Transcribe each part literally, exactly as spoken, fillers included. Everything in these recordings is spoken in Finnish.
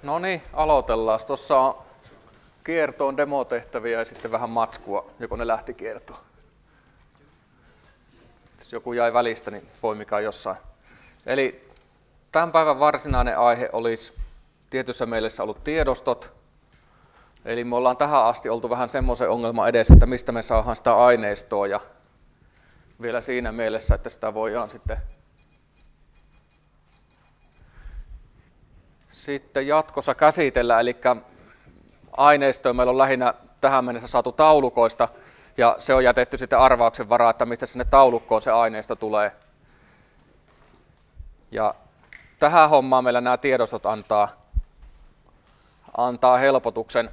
No niin, aloitellaan. Tuossa on kiertoon demotehtäviä ja sitten vähän matskua, joko ne lähti kiertoon. Jos joku jäi välistä, niin poimikaa jossain. Eli tämän päivän varsinainen aihe olisi tietyssä mielessä ollut tiedostot. Eli me ollaan tähän asti oltu vähän semmoisen ongelman edessä, että mistä me saadaan sitä aineistoa ja vielä siinä mielessä, että sitä voidaan sitten sitten jatkossa käsitellä, eli aineistoa meillä on lähinnä tähän mennessä saatu taulukoista, ja se on jätetty sitten arvauksen varaan, että mistä sinne taulukkoon se aineisto tulee. Ja tähän hommaan meillä nämä tiedostot antaa, antaa helpotuksen.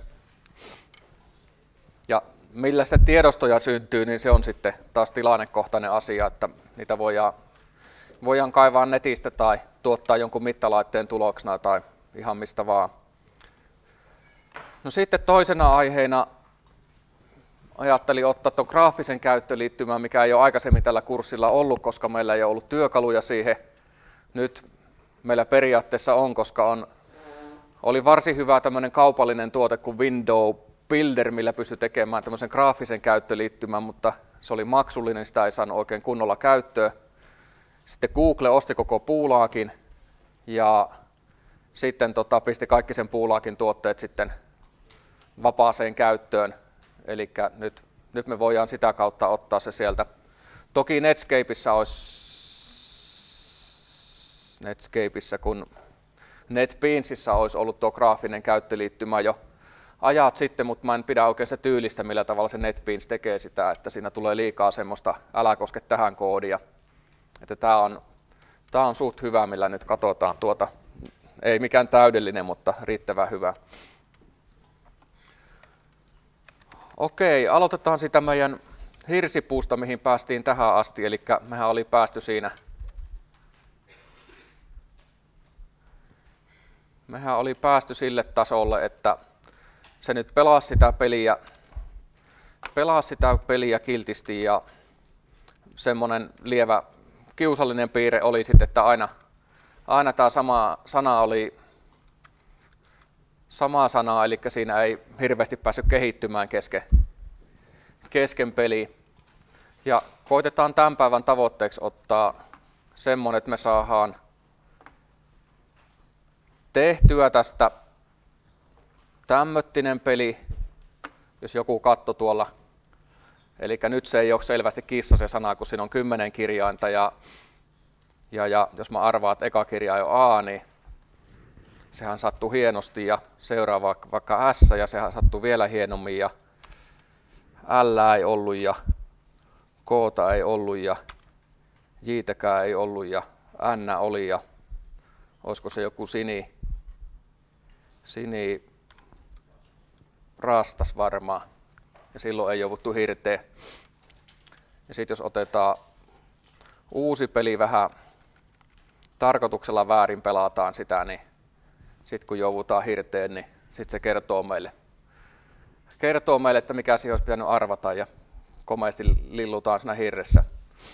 Ja millä se tiedostoja syntyy, niin se on sitten taas tilannekohtainen asia, että niitä voidaan, voidaan kaivaa netistä tai tuottaa jonkun mittalaitteen tuloksena tai ihan mistä vaan. No sitten toisena aiheena ajattelin ottaa tuon graafisen käyttöliittymän, mikä ei ole aikaisemmin tällä kurssilla ollut, koska meillä ei ole ollut työkaluja siihen. Nyt meillä periaatteessa on, koska on, oli varsin hyvä tämmöinen kaupallinen tuote kuin Window Builder, millä pystyi tekemään tämmöisen graafisen käyttöliittymän, mutta se oli maksullinen, sitä ei saanut oikein kunnolla käyttöön. Sitten Google osti koko Puulaakin ja sitten tota, pisti kaikki sen Puulaakin tuotteet sitten vapaaseen käyttöön. Eli nyt, nyt me voidaan sitä kautta ottaa se sieltä. Toki Netscapeissa olisi, Netscapeissa kun NetBeansissa olisi ollut tuo graafinen käyttöliittymä jo ajat sitten, mutta mä en pidä oikein se tyylistä, millä tavalla se NetBeans tekee sitä, että siinä tulee liikaa semmoista älä koske tähän koodia. Että tää on, tää on suht hyvä, millä nyt katsotaan tuota, ei mikään täydellinen, mutta riittävän hyvä. Okei, aloitetaan sitä meidän hirsipuusta, mihin päästiin tähän asti, eli mehän oli päästy siinä, mehän oli päästy sille tasolle, että se nyt pelasi sitä peliä, pelasi sitä peliä kiltisti ja semmonen lievä kiusallinen piirre oli sitten, että aina, aina tämä sama sana oli sama sana, eli siinä ei hirveästi päässyt kehittymään kesken, kesken peliä. Ja koitetaan tämän päivän tavoitteeksi ottaa semmonen, että me saadaan tehtyä tästä tämmöttinen peli, jos joku katto tuolla. Eli nyt se ei ole selvästi kissa se sana, kun siinä on kymmenen kirjainta ja, ja, ja jos mä arvaan, että eka kirjain on A, niin sehän sattuu hienosti ja seuraava vaikka S ja sehän sattuu vielä hienommin ja L ei ollut ja K ei ollut ja J:täkään ei ollut ja N oli ja olisiko se joku sini, sini rastas varmaan ja silloin ei jouduttu hirteen. Ja sitten jos otetaan uusi peli vähän tarkoituksella väärin pelataan sitä, niin sitten kun joudutaan hirteen, niin sitten se kertoo meille, kertoo meille, että mikä siihen olisi pitänyt arvata ja komeasti lillutaan siinä hirressä.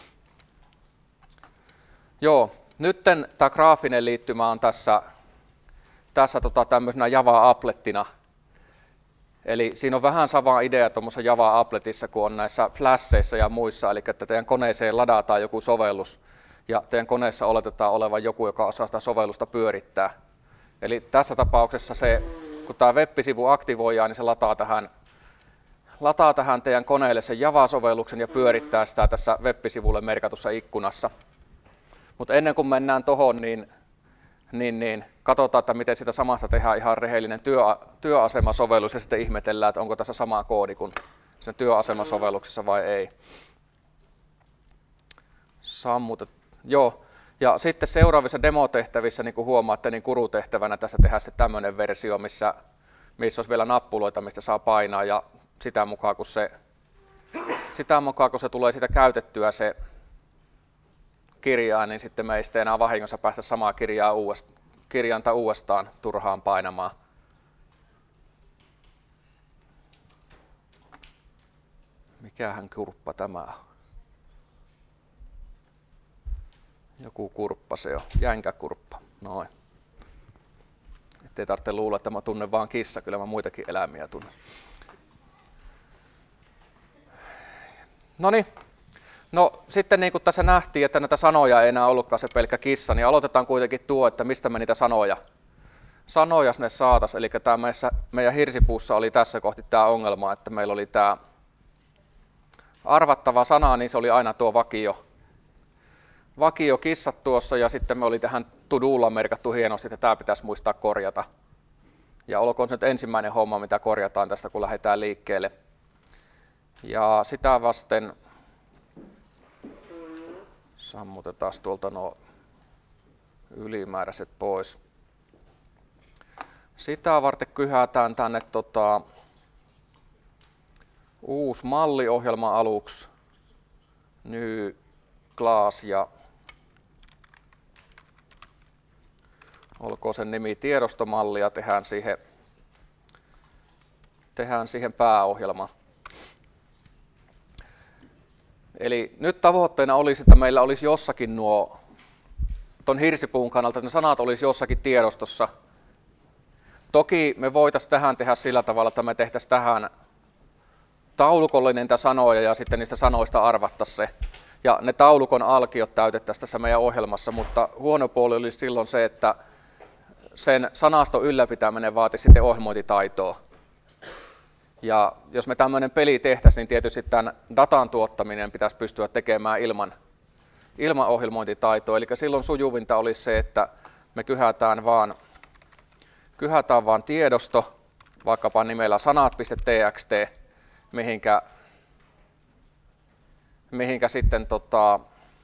Joo, nytten tämä graafinen liittymä on tässä, tässä tota tämmöisenä Java-applettina. Eli siinä on vähän sama idea tuommoisessa Java-appletissa kuin on näissä flasheissa ja muissa, eli että teidän koneeseen ladataan joku sovellus ja teidän koneessa oletetaan olevan joku, joka osaa sitä sovellusta pyörittää. Eli tässä tapauksessa se, kun tämä web-sivu aktivoidaan, niin se lataa tähän, lataa tähän teidän koneelle sen Java-sovelluksen ja pyörittää sitä tässä web-sivulle merkatussa ikkunassa. Mutta ennen kuin mennään tohon, niin, niin, niin katsotaan, että miten sitä samasta tehdään ihan rehellinen työ, työasemasovellus ja sitten ihmetellään, että onko tässä sama koodi kuin sen työasemasovelluksessa vai ei. Sammutet. Joo. Ja sitten seuraavissa demotehtävissä, niin kuin huomaatte, niin kurutehtävänä tässä tehdään se tämmöinen versio, missä, missä olisi vielä nappuloita, mistä saa painaa ja sitä mukaan, kun se, sitä mukaan, kun se tulee sitä käytettyä se kirjaa, niin sitten me ei sitten enää vahingossa päästä samaa kirjaa uudestaan, kirjainta uudestaan turhaan painamaan. Mikähän kurppa tämä on? Joku kurppa se on, jänkäkurppa. Noin. ettei tarvitse luulla, että mä tunnen vaan kissa, kyllä mä muitakin eläimiä tunnen. Noniin, no sitten niin kuin tässä nähtiin, että näitä sanoja ei enää ollutkaan se pelkkä kissa, niin aloitetaan kuitenkin tuo, että mistä me niitä sanoja, sanoja sinne saatas. Eli tämä meissä, meidän hirsipuussa oli tässä kohti tämä ongelma, että meillä oli tämä arvattava sana, niin se oli aina tuo vakio. Vakio kissat tuossa ja sitten me oli tähän to-dolla merkattu hienosti, että tämä pitäisi muistaa korjata. Ja olkoon se nyt ensimmäinen homma, mitä korjataan tästä, kun lähdetään liikkeelle. Ja sitä vasten sammutetaan tuolta nuo ylimääräiset pois. Sitä varten kyhätään tänne tota, uusi malliohjelma aluksi. New class ja olkoon sen nimi tiedostomalli ja tehdään siihen, tehdään siihen pääohjelma. Eli nyt tavoitteena olisi, että meillä olisi jossakin nuo, ton hirsipuun kannalta, että ne sanat olisi jossakin tiedostossa. Toki me voitaisiin tähän tehdä sillä tavalla, että me tehtäisiin tähän taulukollinen niitä sanoja ja sitten niistä sanoista arvattaisiin se. Ja ne taulukon alkiot täytettäisiin tässä meidän ohjelmassa, mutta huono puoli olisi silloin se, että sen sanaston ylläpitäminen vaatisi sitten ohjelmointitaitoa. Ja jos me tämmöinen peli tehtäisiin, niin tietysti tämän datan tuottaminen pitäisi pystyä tekemään ilman, ilman ohjelmointitaitoa. Eli silloin sujuvinta olisi se, että me kyhätään vaan, kyhätään vaan tiedosto, vaikkapa nimellä sanat.txt, mihinkä, mihinkä sitten tota,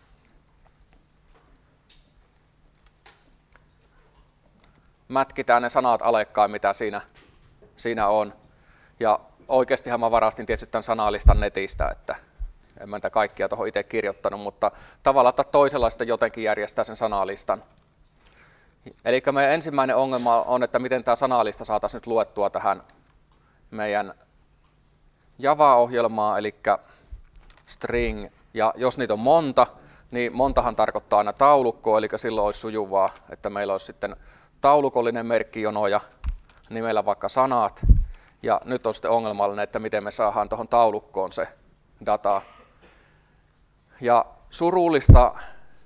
mätkitään ne sanat alekkaan, mitä siinä, siinä on. Ja oikeastihan mä varastin tietysti tämän sanalistan netistä, että en mä niitä kaikkia tuohon itse kirjoittanut, mutta tavallaan tai toisella sitten jotenkin järjestää sen sanalistan. Eli meidän ensimmäinen ongelma on, että miten tämä sanalista saataisiin nyt luettua tähän meidän Java-ohjelmaan, eli string, ja jos niitä on monta, niin montahan tarkoittaa aina taulukkoa, eli silloin olisi sujuvaa, että meillä olisi sitten taulukollinen merkkijono ja nimellä vaikka sanat. Ja nyt on sitten ongelmallinen, että miten me saadaan tuohon taulukkoon se data. Ja surullista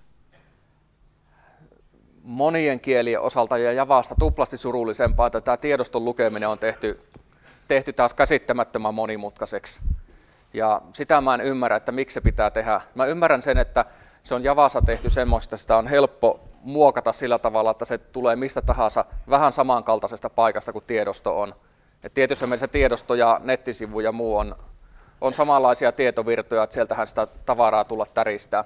monien kielien osalta ja Javasta tuplasti surullisempaa, että tämä tiedoston lukeminen on tehty, tehty taas käsittämättömän monimutkaiseksi. Ja sitä mä en ymmärrä, että miksi se pitää tehdä. Mä ymmärrän sen, että se on Javassa tehty semmoista, että sitä on helppo muokata sillä tavalla, että se tulee mistä tahansa vähän samankaltaisesta paikasta kuin tiedosto on. Et tietysti meillä se tiedosto ja nettisivu ja muu on, on samanlaisia tietovirtoja, että sieltähän sitä tavaraa tulla täristää.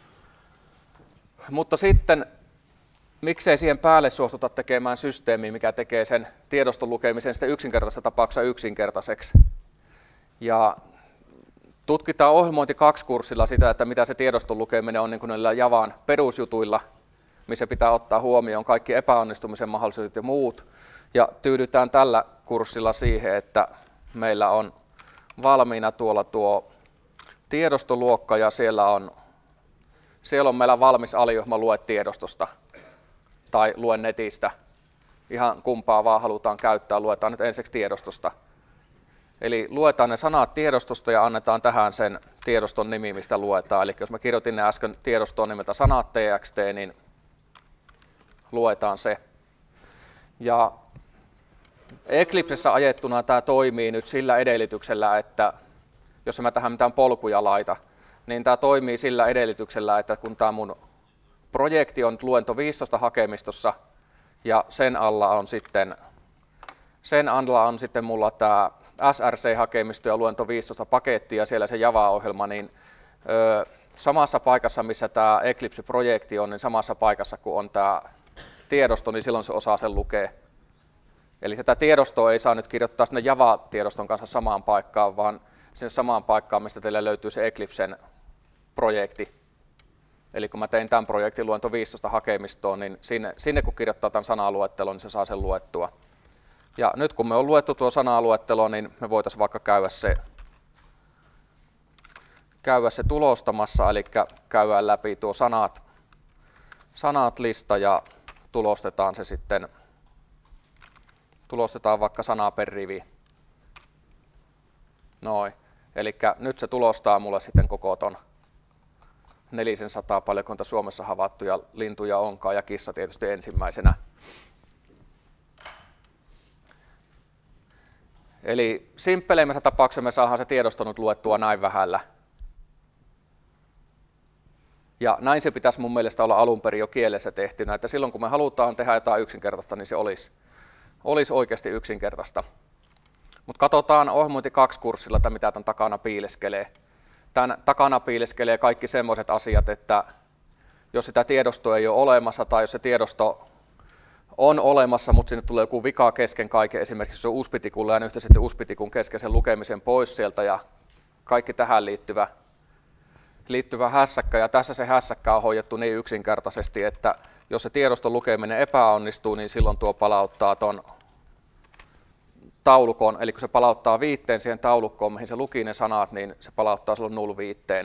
Mutta sitten, miksei siihen päälle suostuta tekemään systeemiä, mikä tekee sen tiedoston lukemisen sitten yksinkertaisessa tapauksessa yksinkertaiseksi. Ja tutkitaan ohjelmointi kaksi kurssilla sitä, että mitä se tiedoston lukeminen on niin kuin näillä Javan perusjutuilla, missä pitää ottaa huomioon kaikki epäonnistumisen mahdollisuudet ja muut. Ja tyydytään tällä kurssilla siihen, että meillä on valmiina tuolla tuo tiedostoluokka ja siellä on, siellä on meillä valmis aliohjelma lue tiedostosta tai lue netistä. Ihan kumpaa vaan halutaan käyttää, luetaan nyt ensiksi tiedostosta. Eli luetaan ne sanat tiedostosta ja annetaan tähän sen tiedoston nimi, mistä luetaan. Eli jos mä kirjoitin ne äsken tiedostoon nimeltä sanat.txt, niin luetaan se. Ja Eclipsessä ajettuna tämä toimii nyt sillä edellytyksellä, että jos mä tähän mitään polkuja laita, niin tämä toimii sillä edellytyksellä, että kun tämä mun projekti on luento viisitoista hakemistossa ja sen alla on sitten, sen alla on sitten mulla tämä S R C-hakemisto ja luento viisitoista paketti ja siellä se Java-ohjelma, niin ö, samassa paikassa, missä tämä Eclipse-projekti on, niin samassa paikassa, kun on tämä tiedosto, niin silloin se osaa sen lukea. Eli tätä tiedostoa ei saa nyt kirjoittaa sinne Java-tiedoston kanssa samaan paikkaan, vaan sinne samaan paikkaan, mistä teille löytyy se Eclipsen projekti. Eli kun mä tein tämän projektin luento viisitoista hakemistoon, niin sinne, sinne kun kirjoittaa tämän sanaluettelon, niin se saa sen luettua. Ja nyt kun me on luettu tuo sanaluettelo, niin me voitaisiin vaikka käydä se, käydä se tulostamassa, eli käydään läpi tuo sanat, sanat lista ja tulostetaan se sitten tulostetaan vaikka sana per rivi. Noin. Eli nyt se tulostaa mulle sitten koko ton neljäsataa, paljonko Suomessa havaittuja lintuja onkaan, ja kissa tietysti ensimmäisenä. Eli simppeleimmät tapauksessa me saadaan se tiedosto nyt luettua näin vähällä. Ja näin se pitäisi mun mielestä olla alun perin jo kielessä tehtynä, että silloin kun me halutaan tehdä jotain yksinkertaista, niin se olisi, olisi oikeasti yksinkertaista. Mutta katsotaan ohjelmointi kaksi kurssilla, että mitä tämän takana piileskelee. Tämän takana piileskelee kaikki semmoiset asiat, että jos sitä tiedostoa ei ole olemassa tai jos se tiedosto on olemassa, mutta sinne tulee joku vika kesken kaiken, esimerkiksi jos on U S B-tikulla ja nyt sitten U S B-tikun kesken sen lukemisen pois sieltä ja kaikki tähän liittyvä, liittyvä hässäkkä. Ja tässä se hässäkkä on hoidettu niin yksinkertaisesti, että jos se tiedoston lukeminen epäonnistuu, niin silloin tuo palauttaa ton taulukon, eli kun se palauttaa viitteen siihen taulukkoon, mihin se luki ne sanat, niin se palauttaa silloin null viitteen.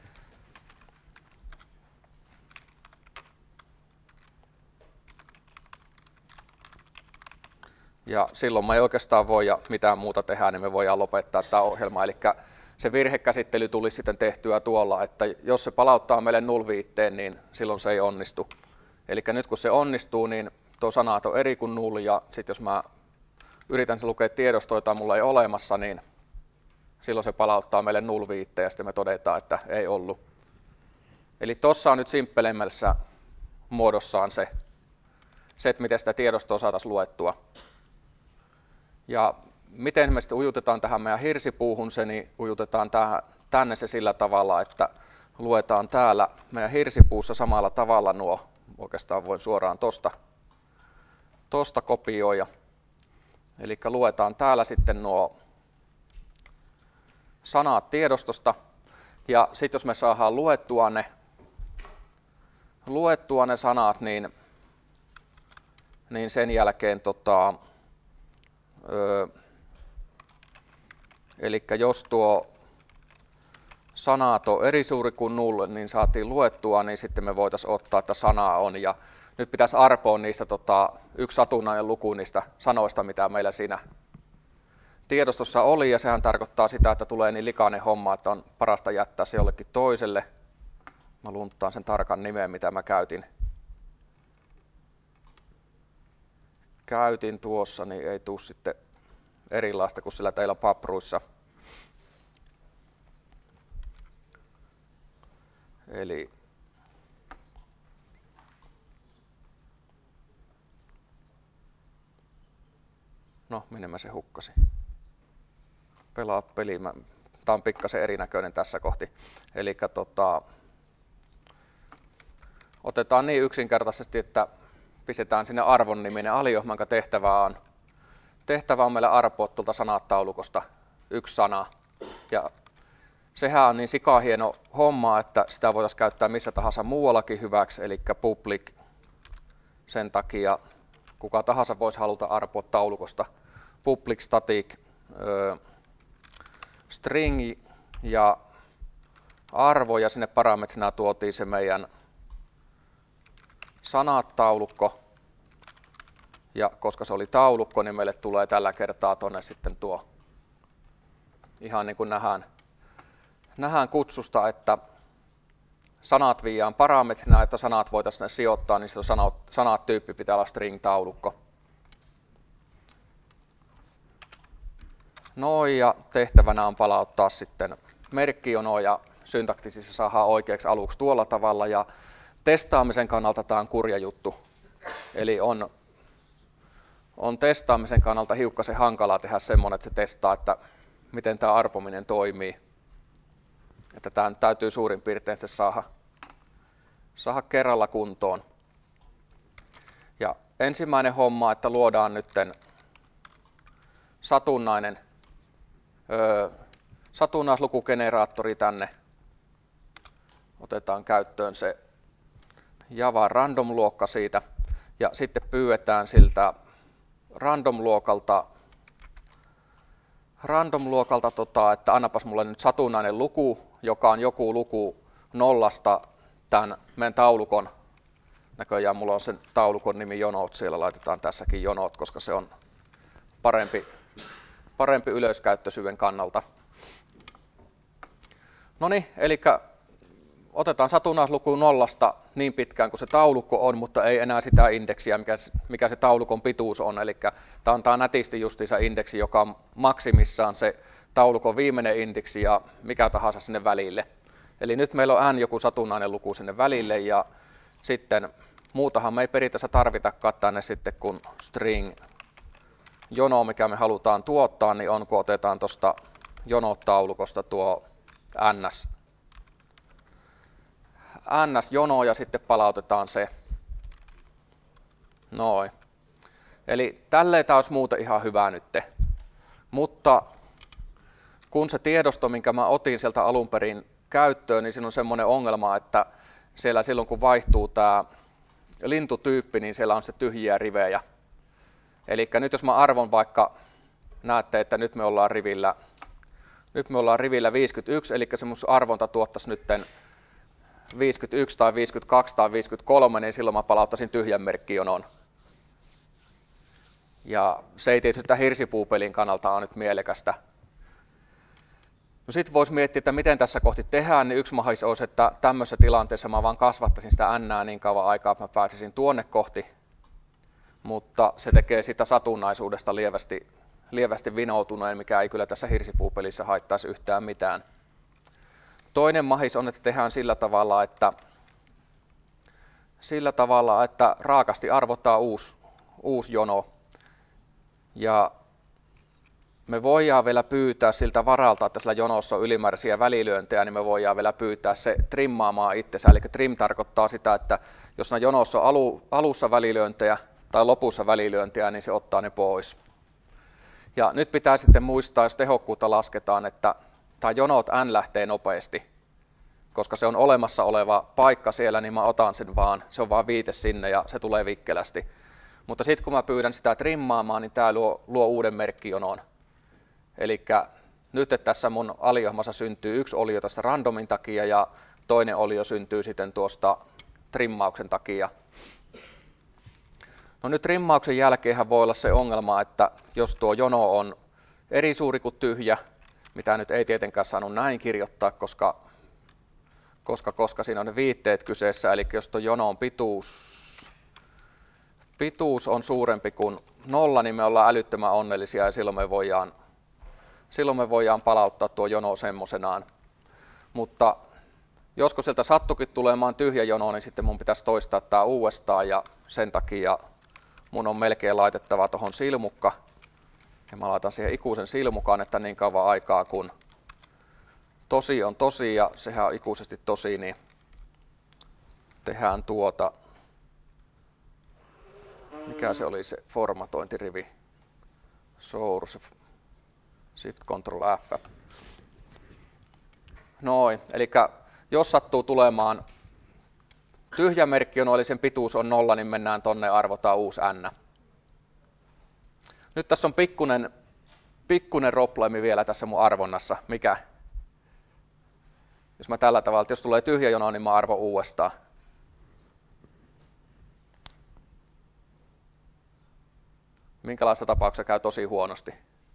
Ja silloin me ei oikeastaan voi mitään muuta tehdä, niin me voidaan lopettaa tämä ohjelma. Eli se virhekäsittely tuli sitten tehtyä tuolla, että jos se palauttaa meille null viitteen, niin silloin se ei onnistu. Eli nyt kun se onnistuu, niin tuo sanat on eri kuin null, ja sitten jos mä yritän se lukea tiedostoa, jota mulla ei ole olemassa, niin silloin se palauttaa meille null viitteen ja sitten me todetaan, että ei ollut. Eli tuossa on nyt simppelemmässä muodossaan se, se, että miten sitä tiedostoa saataisiin luettua. Ja miten me sitten ujutetaan tähän meidän hirsipuuhun se, niin ujutetaan tähän, tänne se sillä tavalla, että luetaan täällä meidän hirsipuussa samalla tavalla nuo, oikeastaan voin suoraan tosta, tosta kopioida. Eli luetaan täällä sitten nuo sanat tiedostosta, ja sitten jos me saadaan luettua ne, luettua ne sanat, niin, niin sen jälkeen, tota, ö, eli jos tuo sanat on eri suuri kuin null, niin saatiin luettua, niin sitten me voitaisiin ottaa, että sana on, ja nyt pitäisi arpoa niistä tota, yksi satunnainen luku niistä sanoista, mitä meillä siinä tiedostossa oli, ja sehän tarkoittaa sitä, että tulee niin likainen homma, että on parasta jättää se jollekin toiselle. Mä lunttaan sen tarkan nimen, mitä mä käytin. Käytin tuossa, niin ei tule sitten erilaista kuin sillä teillä papruissa. Eli no, minne mä se hukkasin? Pelaa peli. Mä... Tää on pikkasen erinäköinen tässä kohti. Eli tota, otetaan niin yksinkertaisesti, että pistetään sinne arvon niminen alio, jonka tehtävä on, tehtävä on meillä arpoa tuolta sanat-taulukosta yksi sana. Ja sehän on niin sikahieno homma, että sitä voitaisiin käyttää missä tahansa muuallakin hyväksi, eli public. Sen takia kuka tahansa voisi haluta arpoa taulukosta public static ö, string ja arvo, ja sinne parametrina tuotiin se meidän sanat-taulukko. Ja koska se oli taulukko, niin meille tulee tällä kertaa tonne sitten tuo, ihan niin kuin nähdään, nähdään kutsusta, että sanat viiään parametrina, että sanat voitaisiin sijoittaa, niin se sanat, sanat tyyppi pitää olla string-taulukko. Noin, ja tehtävänä on palauttaa sitten merkkijono, ja syntaktisissa saadaan oikeaksi aluksi tuolla tavalla, ja testaamisen kannalta tämä on kurja juttu. Eli on, on testaamisen kannalta hiukkasen hankalaa tehdä semmoinen, että se testaa, että miten tämä arpominen toimii. Että tämä täytyy suurin piirtein se saada, saada kerralla kuntoon. Ja ensimmäinen homma, että luodaan nytten satunnainen öö, satunnaislukugeneraattori tänne. Otetaan käyttöön se Java random-luokka siitä, ja sitten pyydetään siltä random-luokalta, random-luokalta tota, että annapas mulle nyt satunnainen luku, joka on joku luku nollasta tämän meidän taulukon. Näköjään mulla on sen taulukon nimi jonot, siellä laitetaan tässäkin jonot, koska se on parempi, parempi ylöskäyttöisyyden kannalta. No niin, eli otetaan satunnaisluku nollasta niin pitkään kuin se taulukko on, mutta ei enää sitä indeksiä, mikä, mikä se taulukon pituus on. Eli tämä antaa nätisti justiinsa indeksi, joka on maksimissaan se taulukon viimeinen indeksi ja mikä tahansa sinne välille. Eli nyt meillä on n joku satunnainen luku sinne välille ja sitten muutahan me ei periaatteessa tarvitakaan tänne sitten kun string jono, mikä me halutaan tuottaa, niin on kun otetaan tuosta jonotaulukosta tuo ns. ns-jono ja sitten palautetaan se. Noin. Eli tälleen tämä olisi muuten ihan hyvä nyt. Mutta kun se tiedosto, minkä mä otin sieltä alun perin käyttöön, niin siinä on semmoinen ongelma, että siellä silloin kun vaihtuu tämä lintutyyppi, niin siellä on se tyhjiä rivejä. Eli nyt jos mä arvon vaikka, näette, että nyt me ollaan rivillä, nyt me ollaan rivillä viisikymmentäyksi, eli se mun arvonta tuottaisi nytten viisikymmentäyksi tai viisikymmentäkaksi tai viisikymmentäkolme, niin silloin mä palauttaisin tyhjän merkkijonon. Ja se ei tietysti tämän hirsipuupelin kannalta ole nyt mielekästä. No sitten voisi miettiä, että miten tässä kohti tehdään, niin yksi mahdollisuus olisi, että tämmöisessä tilanteessa mä vaan kasvattaisin sitä n niin kauan aikaa, että mä pääsisin tuonne kohti, mutta se tekee sitä satunnaisuudesta lievästi, lievästi vinoutuneen, mikä ei kyllä tässä hirsipuupelissä haittaisi yhtään mitään. Toinen mahis on, että tehdään sillä tavalla, että, sillä tavalla, että raakasti arvotaan uusi, uusi jono. Ja me voidaan vielä pyytää siltä varalta, että sillä jonossa on ylimääräisiä välilyöntejä, niin me voidaan vielä pyytää se trimmaamaan itsensä. Eli trim tarkoittaa sitä, että jos siinä jonossa on alu, alussa välilyöntejä tai lopussa välilyöntejä, niin se ottaa ne pois. Ja nyt pitää sitten muistaa, jos tehokkuutta lasketaan, että tämä jonot n lähtee nopeasti. Koska se on olemassa oleva paikka siellä, niin mä otan sen vaan, se on vaan viite sinne ja se tulee vikkelästi. Mutta sitten kun mä pyydän sitä trimmaamaan, niin tämä luo, luo uuden merkkijonon. Eli nyt että tässä mun aliohmassa syntyy yksi olio tästä randomin takia ja toinen olio syntyy sitten tuosta trimmauksen takia. No nyt trimmauksen jälkeenhän voi olla se ongelma, että jos tuo jono on eri suuri kuin tyhjä, mitä nyt ei tietenkään saanut näin kirjoittaa, koska, koska, koska siinä on ne viitteet kyseessä, eli jos tuo jonon pituus pituus on suurempi kuin nolla, niin me ollaan älyttömän onnellisia ja silloin me voidaan, silloin me voidaan palauttaa tuo jono semmoisenaan. Mutta joskus sieltä sattukin tulemaan tyhjä jono, niin sitten mun pitäisi toistaa tämä uudestaan ja sen takia mun on melkein laitettava tuohon silmukka. Ja mä laitan siihen ikuisen silmukan, että niin kauan aikaa kun tosi on tosi ja sehän on ikuisesti tosi, niin tehdään tuota. Mikä se oli se formatointirivi? Source, Shift Control F. Noin, eli jos sattuu tulemaan tyhjä merkkijono, eli sen pituus on nolla, niin mennään tonne arvotaan uusi n. Nyt tässä on pikkunen, pikkunen probleemi vielä tässä mun arvonnassa. Mikä? Jos mä tällä tavalla, että jos tulee tyhjä jono, niin mä arvon uudestaan. Minkälaisessa tapauksessa käy tosi huonosti?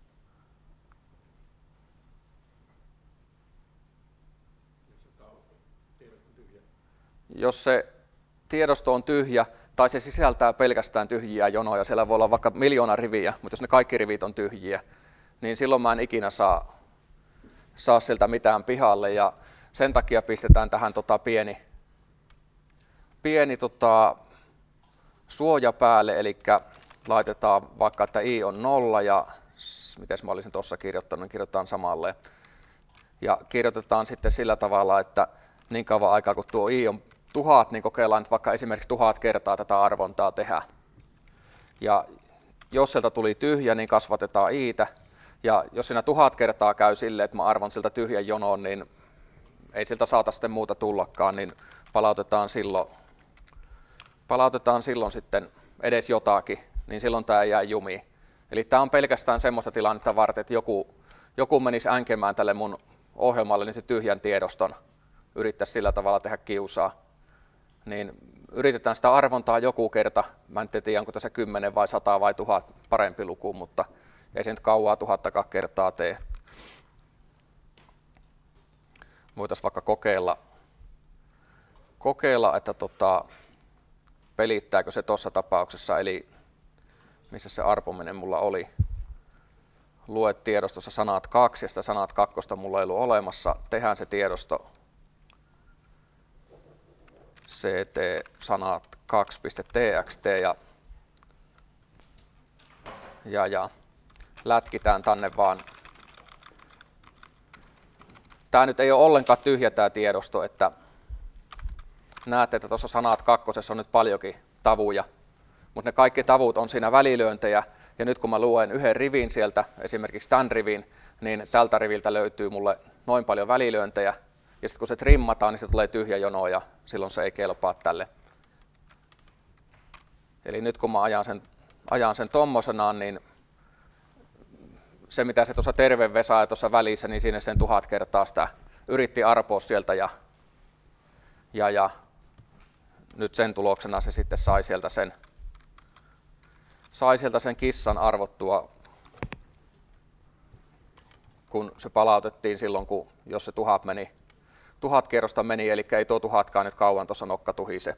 Jos se tiedosto on tyhjä tai se sisältää pelkästään tyhjiä jonoja, siellä voi olla vaikka miljoona riviä, mutta jos ne kaikki rivit on tyhjiä, niin silloin mä en ikinä saa, saa sieltä mitään pihalle ja sen takia pistetään tähän tota pieni, pieni tota suoja päälle, eli laitetaan vaikka, että i on nolla ja miten mä olisin tuossa kirjoittanut, niin kirjoitetaan samalle. Ja kirjoitetaan sitten sillä tavalla, että niin kauan aikaa kun tuo i on tuhat, niin kokeillaan nyt vaikka esimerkiksi tuhat kertaa tätä arvontaa tehdä. Ja jos sieltä tuli tyhjä, niin kasvatetaan i'tä. Ja jos siinä tuhat kertaa käy silleen, että mä arvon siltä tyhjän jonon, niin ei siltä saata sitten muuta tullakaan, niin palautetaan silloin, palautetaan silloin sitten edes jotakin, niin silloin tämä ei jää jumiin. Eli tämä on pelkästään semmoista tilannetta varten, että joku, joku menisi änkemään tälle mun ohjelmalle niin se tyhjän tiedoston, yrittäisi sillä tavalla tehdä kiusaa. Niin yritetään sitä arvontaa joku kerta, mä en tiedä onko tässä kymmenen vai sata vai tuhat parempi luku, mutta Ei se nyt kauaa tuhattakaan kertaa tee. Voitaisiin vaikka kokeilla, kokeilla että tota, pelittääkö se tuossa tapauksessa, eli missä se arpominen mulla oli. Lue tiedostossa sanat kaksi ja sitä sanat kakkosta mulla ei ollut olemassa. Tehdään se tiedosto ct sanat kaksi.txt ja, ja, ja lätkitään tänne vaan. Tää nyt ei ole ollenkaan tyhjä tää tiedosto, että näette, että tuossa sanat kakkosessa on nyt paljonkin tavuja, mutta ne kaikki tavut on siinä välilyöntejä, ja nyt kun mä luen yhden rivin sieltä, esimerkiksi tämän rivin, niin tältä riviltä löytyy mulle noin paljon välilyöntejä, ja sitten kun se trimmataan, niin se tulee tyhjä jono, ja silloin se ei kelpaa tälle. Eli nyt kun mä ajan sen, ajan sen tommosenaan, niin se mitä se tuossa terve Vesa tuossa välissä, niin siinä sen tuhat kertaa sitä yritti arpoa sieltä, ja, ja, ja nyt sen tuloksena se sitten sai sieltä sen, sai sieltä sen kissan arvottua, kun se palautettiin silloin, kun, jos se tuhat meni, tuhat kierrosta meni, eli ei tuo tuhatkaan nyt kauan tuossa nokka tuhise.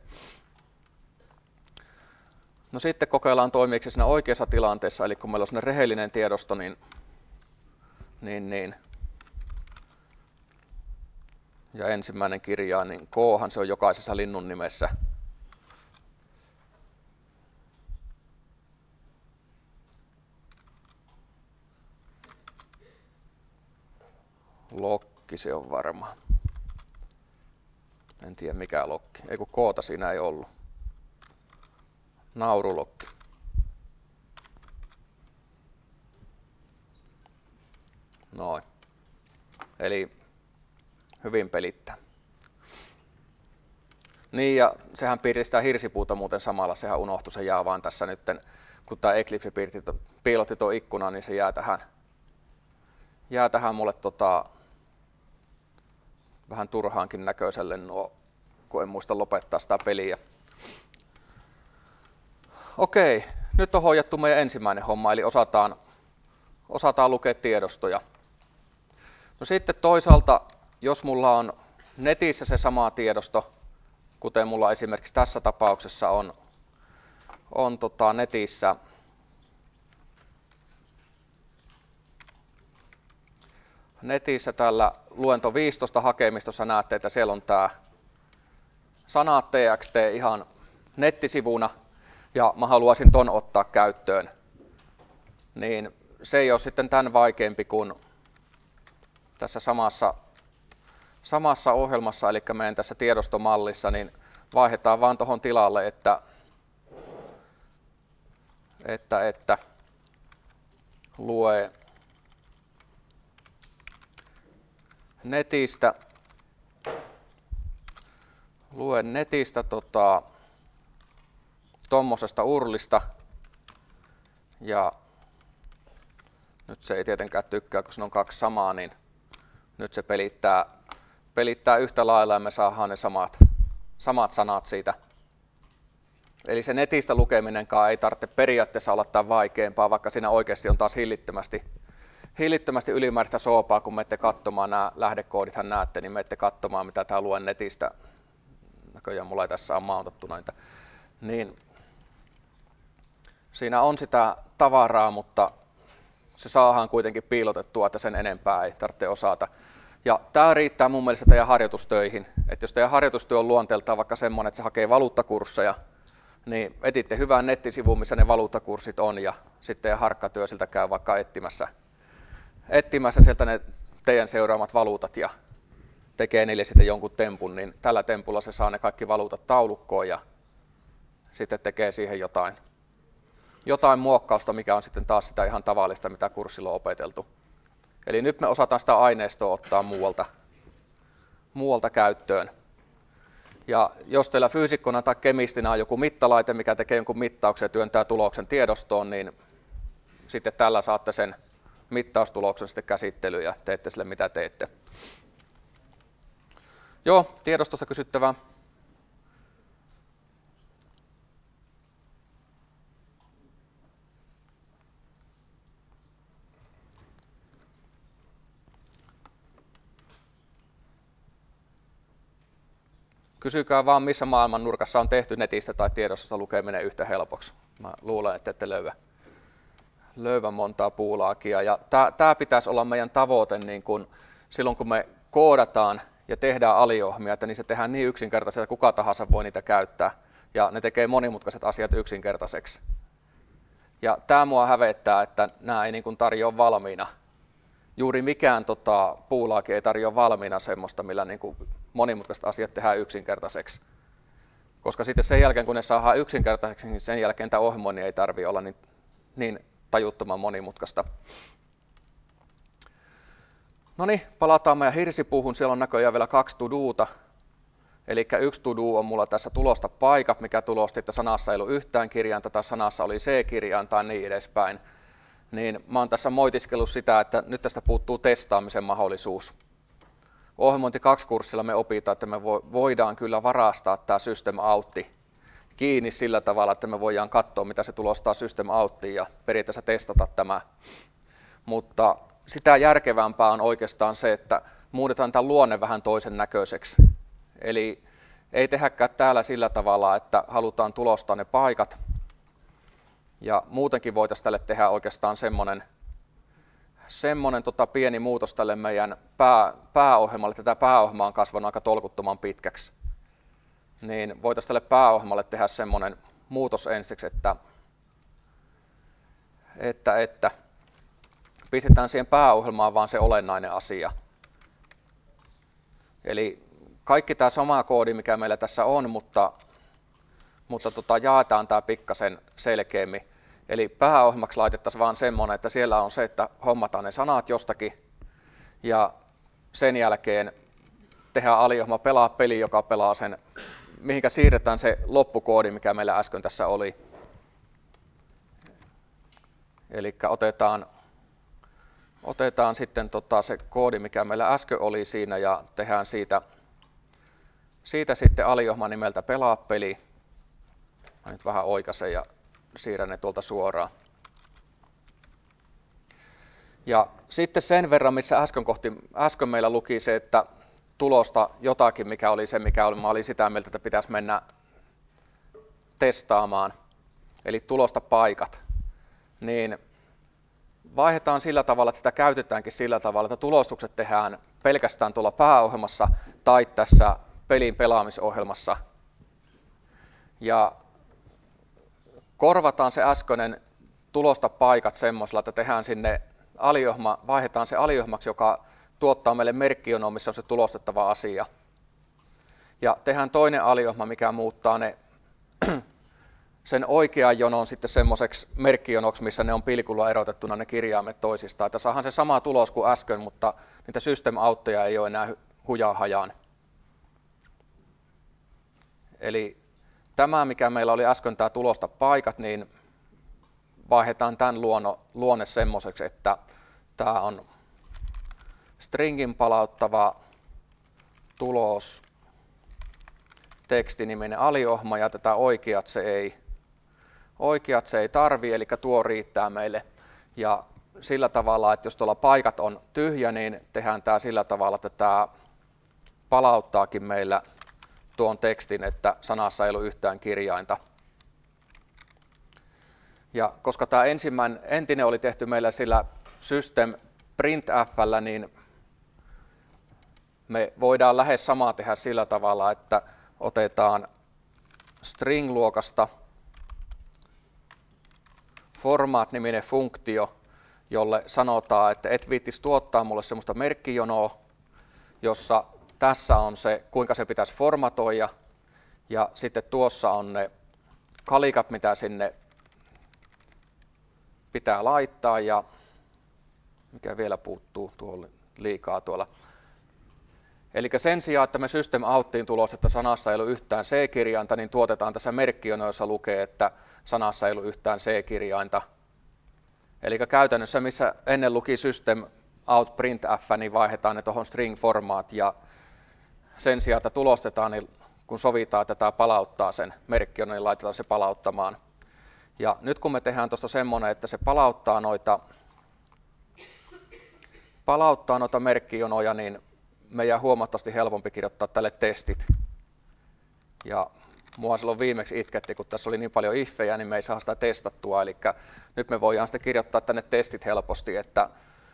No sitten kokeillaan toimiiko se siinä oikeassa tilanteessa, eli kun meillä on sellainen rehellinen tiedosto, niin, niin, niin ja ensimmäinen kirjain, niin K:han se on jokaisessa linnun nimessä. Lokki se on varmaan. En tiedä mikä lokki. Ei kun K:ta siinä ei ollut. Naurulokki. Noin. Eli hyvin pelittää. Niin, ja sehän piristää hirsipuuta muuten samalla, sehän unohtui, se jää vaan tässä nytten, kun tämä Eclipse piilotti tuon ikkunan, niin se jää tähän, jää tähän mulle tota, vähän turhaankin näköiselle nuo, kun en muista lopettaa sitä peliä. Okei, nyt on hoidettu meidän ensimmäinen homma, eli osataan, osataan lukea tiedostoja. No sitten toisaalta, jos mulla on netissä se sama tiedosto, kuten mulla esimerkiksi tässä tapauksessa on, on tota netissä netissä tällä luento viisitoista hakemistossa näette, että siellä on tämä sanat txt ihan nettisivuna, ja mä haluaisin ton ottaa käyttöön, niin se ei ole sitten tämän vaikeampi kuin tässä samassa, samassa ohjelmassa, eli meidän tässä tiedostomallissa, niin vaihdetaan vaan tuohon tilalle, että, että, että lue netistä, lue netistä tota, tommosesta urlista, ja nyt se ei tietenkään tykkää, kun siinä on kaksi samaa, niin nyt se pelittää, pelittää yhtä lailla ja me saadaan ne samat, samat sanat siitä. Eli se netistä lukeminenkaan ei tarvitse periaatteessa olla tämän vaikeampaa, vaikka siinä oikeasti on taas hillittömästi, hillittömästi ylimääräistä soopaa, kun menette katsomaan nämä lähdekoodithan näette, niin menette katsomaan mitä tää luen netistä. Näköjään mulla ei tässä ole mountattu näitä. Niin siinä on sitä tavaraa, mutta se saadaan kuitenkin piilotettua, että sen enempää ei tarvitse osata. Ja tämä riittää mun mielestä teidän harjoitustöihin. Että jos teidän harjoitustyö on luonteeltaan vaikka semmoinen, että se hakee valuuttakursseja, niin etitte hyvän nettisivun, missä ne valuuttakurssit on, ja sitten teidän harkkatyö siltä käy vaikka etsimässä, etsimässä sieltä ne teidän seuraamat valuutat ja tekee niille sitten jonkun tempun, niin tällä tempulla se saa ne kaikki valuutat taulukkoon ja sitten tekee siihen jotain, jotain muokkausta, mikä on sitten taas sitä ihan tavallista, mitä kurssilla on opeteltu. Eli nyt me osataan sitä aineistoa ottaa muualta, muualta käyttöön. Ja jos teillä fyysikkona tai kemistinä on joku mittalaite, mikä tekee jonkun mittauksen ja työntää tuloksen tiedostoon, niin sitten tällä saatte sen mittaustuloksen sitten käsittelyyn ja teette sille mitä teette. Joo, tiedostosta kysyttävää. Kysykää vaan, missä maailman nurkassa on tehty netistä tai tiedostosta lukeminen yhtä helpoksi. Mä luulen, että ette löyä, löyvä montaa puulaakia. Ja tämä pitäisi olla meidän tavoite niin kun, silloin, kun me koodataan ja tehdään aliohmia, että niissä tehdään niin yksinkertaisia, että kuka tahansa voi niitä käyttää. Ja ne tekee monimutkaiset asiat yksinkertaiseksi. Ja tämä mua hävettää, että nämä ei niin kun tarjoa valmiina. Juuri mikään tota, puulaaki ei tarjoa valmiina semmoista, millä niin kuin monimutkaiset asiat tehdään yksinkertaiseksi. Koska sitten sen jälkeen, kun ne saadaan yksinkertaiseksi, niin sen jälkeen tämä ohjelmointi ei tarvitse olla niin, niin tajuttoman monimutkaista. No niin, palataan meidän hirsipuuhun. Siellä on näköjään vielä kaksi to-doota. Eli yksi to-do on mulla tässä tulosta paikat, mikä tulosti, että sanassa ei ollut yhtään kirjainta tai sanassa oli C-kirjain tai niin edespäin. Niin mä oon tässä moitiskellut sitä, että nyt tästä puuttuu testaamisen mahdollisuus. Ohjelmointi kaksi kurssilla me opitaan, että me voidaan kyllä varastaa tämä system outti kiinni sillä tavalla, että me voidaan katsoa, mitä se tulostaa system outtiin ja periaatteessa testata tämä. Mutta sitä järkevämpää on oikeastaan se, että muutetaan tämän luonne vähän toisen näköiseksi. Eli ei tehdäkään täällä sillä tavalla, että halutaan tulostaa ne paikat. Ja muutenkin voitaisiin tälle tehdä oikeastaan semmoinen, semmoinen tota pieni muutos tälle meidän pää, pääohjelmalle. Tätä pääohjelmaa on kasvanut aika tolkuttoman pitkäksi. Niin voitaisiin tälle pääohjelmalle tehdä semmoinen muutos ensiksi, että, että, että pistetään siihen pääohjelmaan vaan se olennainen asia. Eli kaikki tämä sama koodi, mikä meillä tässä on, mutta, mutta tota, jaetaan tämä pikkasen selkeämmin. Eli pääohjelmaksi laitettaisiin vaan semmoinen, että siellä on se, että hommataan ne sanat jostakin ja sen jälkeen tehdään aliohjelma pelaa peli, joka pelaa sen, mihinkä siirretään se loppukoodi, mikä meillä äsken tässä oli. Eli otetaan, otetaan sitten tota se koodi, mikä meillä äsken oli siinä ja tehdään siitä, siitä sitten aliohjelma nimeltä pelaa peli. Mä nyt vähän oikaisen ja siirrän ne tuolta suoraan. Ja sitten sen verran, missä äsken, kohti, äsken meillä luki se, että tulosta jotakin, mikä oli se, mikä oli, mä olin sitä mieltä, että pitäisi mennä testaamaan, eli tulosta paikat, niin vaihdetaan sillä tavalla, että sitä käytetäänkin sillä tavalla, että tulostukset tehdään pelkästään tuolla pääohjelmassa tai tässä pelin pelaamisohjelmassa. Ja korvataan se äskeinen tulosta paikat semmoisella, että tehdään sinne aliohjelma, vaihdetaan se aliohjelmaksi, joka tuottaa meille merkkijonoa, missä on se tulostettava asia. Ja tehdään toinen aliohjelma, mikä muuttaa ne, sen oikean jonon sitten semmoiseksi merkkijonoksi, missä ne on pilkulla erotettuna ne kirjaimet toisistaan. Että saadaan se sama tulos kuin äsken, mutta niitä system outteja ei ole enää hujaa hajaan. Eli tämä, mikä meillä oli äsken tämä tulosta paikat, niin vaihdetaan tämän luonne, luonne semmoiseksi, että tämä on stringin palauttava tulos tekstiniminen aliohjelma ja tätä oikeat se ei, oikeat se ei tarvi, eli tuo riittää meille. Ja sillä tavalla, että jos tuolla paikat on tyhjä, niin tehdään tämä sillä tavalla, että tämä palauttaakin meillä tuon tekstin, että sanassa ei ollut yhtään kirjainta. Ja koska tämä ensimmäinen, entinen oli tehty meillä sillä system printf:llä, niin me voidaan lähes samaa tehdä sillä tavalla, että otetaan string-luokasta format-niminen funktio, jolle sanotaan, että et viittis tuottaa mulle semmoista merkkijonoa, jossa tässä on se, kuinka se pitäisi formatoida, ja sitten tuossa on ne kalikat, mitä sinne pitää laittaa, ja mikä vielä puuttuu tuolle liikaa tuolla. Eli sen sijaan, että me system outtiin tulos, että sanassa ei ollut yhtään C-kirjainta, niin tuotetaan tässä merkkijono, jossa lukee, että sanassa ei ollut yhtään C-kirjainta. Eli käytännössä, missä ennen luki system out printf, niin vaihdetaan ne tuohon string format, ja sen sijaan, että tulostetaan, niin kun sovitaan, että tämä palauttaa sen merkkijonon, niin laitetaan se palauttamaan. Ja nyt kun me tehdään tuosta semmoinen, että se palauttaa noita, palauttaa noita merkkijonoja, niin meidän on huomattavasti helpompi kirjoittaa tälle testit. Ja mua silloin viimeksi itketti, kun tässä oli niin paljon iffejä, niin me ei saa sitä testattua. Eli nyt me voidaan sitten kirjoittaa tänne testit helposti, että,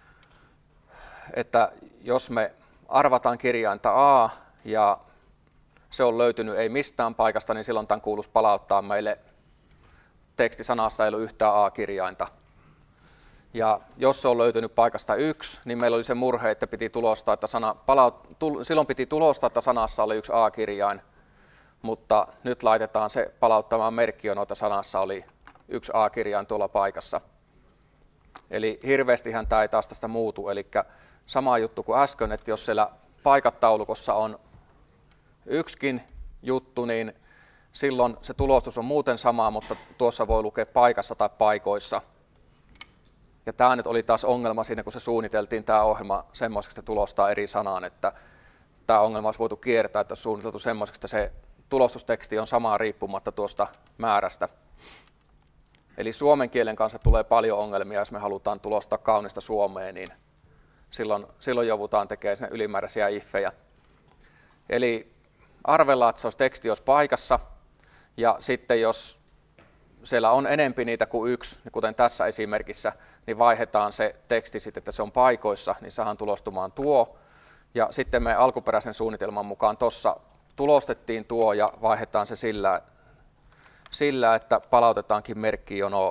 että jos me arvataan kirjainta A ja se on löytynyt ei mistään paikasta, niin silloin tämän kuuluisi palauttaa meille tekstisanassa ei ole yhtään A-kirjainta. Ja jos se on löytynyt paikasta yksi, niin meillä oli se murhe, että piti tulostaa, että sana palaut, tull, silloin piti tulostaa, että sanassa oli yksi A-kirjain, mutta nyt laitetaan se palauttamaan merkkijono, että sanassa oli yksi A-kirjain tuolla paikassa. Eli hirveästihän tämä ei taas tästä muutu, eli sama juttu kuin äsken, että jos siellä paikataulukossa on yksikin juttu, niin silloin se tulostus on muuten sama, mutta tuossa voi lukea paikassa tai paikoissa. Ja tämä nyt oli taas ongelma siinä, kun se suunniteltiin tämä ohjelma semmoiseksi, että tulostaa eri sanaan, että tämä ongelma olisi voitu kiertää, että olisi suunniteltu semmoiseksi, että se tulostusteksti on samaa riippumatta tuosta määrästä. Eli suomen kielen kanssa tulee paljon ongelmia, jos me halutaan tulostaa kaunista suomeen, niin silloin, silloin joudutaan tekemään sinne ylimääräisiä iffejä. Eli arvellaan, että se olisi teksti olisi paikassa, ja sitten jos siellä on enempi niitä kuin yksi, kuten tässä esimerkissä, niin vaihdetaan se teksti sitten, että se on paikoissa, niin saadaan tulostumaan tuo. Ja sitten me alkuperäisen suunnitelman mukaan tuossa tulostettiin tuo ja vaihdetaan se sillä, sillä että palautetaankin merkkijono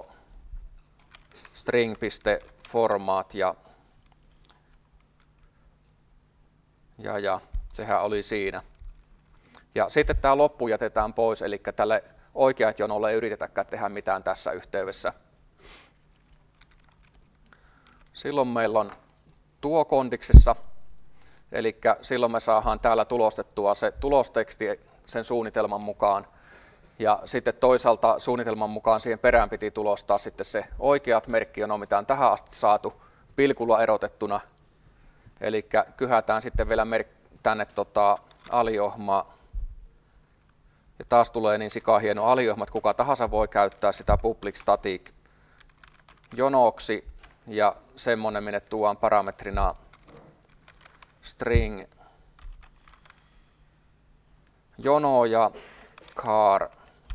string.format ja, ja, ja sehän oli siinä. Ja sitten tämä loppu jätetään pois, eli tälle oikeat jonolle ei yritetäkään tehdä mitään tässä yhteydessä. Silloin meillä on tuo kondiksessa, eli silloin me saadaan täällä tulostettua se tulosteksti sen suunnitelman mukaan. Ja sitten toisaalta suunnitelman mukaan siihen perään piti tulostaa sitten se oikeat merkkijono, mitä on tähän asti saatu pilkulla erotettuna. Eli kyhätään sitten vielä tänne tota aliohmaa. Ja taas tulee niin sikahieno aliohma, että kuka tahansa voi käyttää sitä public static jonoksi. Ja semmonen, minne tuodaan parametrina string jono ja char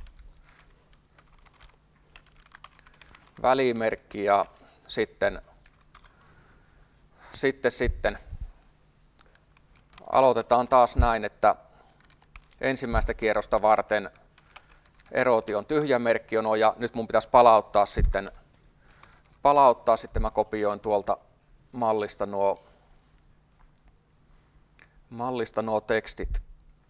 välimerkki ja sitten, sitten, sitten aloitetaan taas näin, että ensimmäistä kierrosta varten eroti on tyhjä merkkijono ja nyt mun pitäisi palauttaa sitten, palauttaa sitten mä kopioin tuolta mallista nuo, mallista nuo tekstit.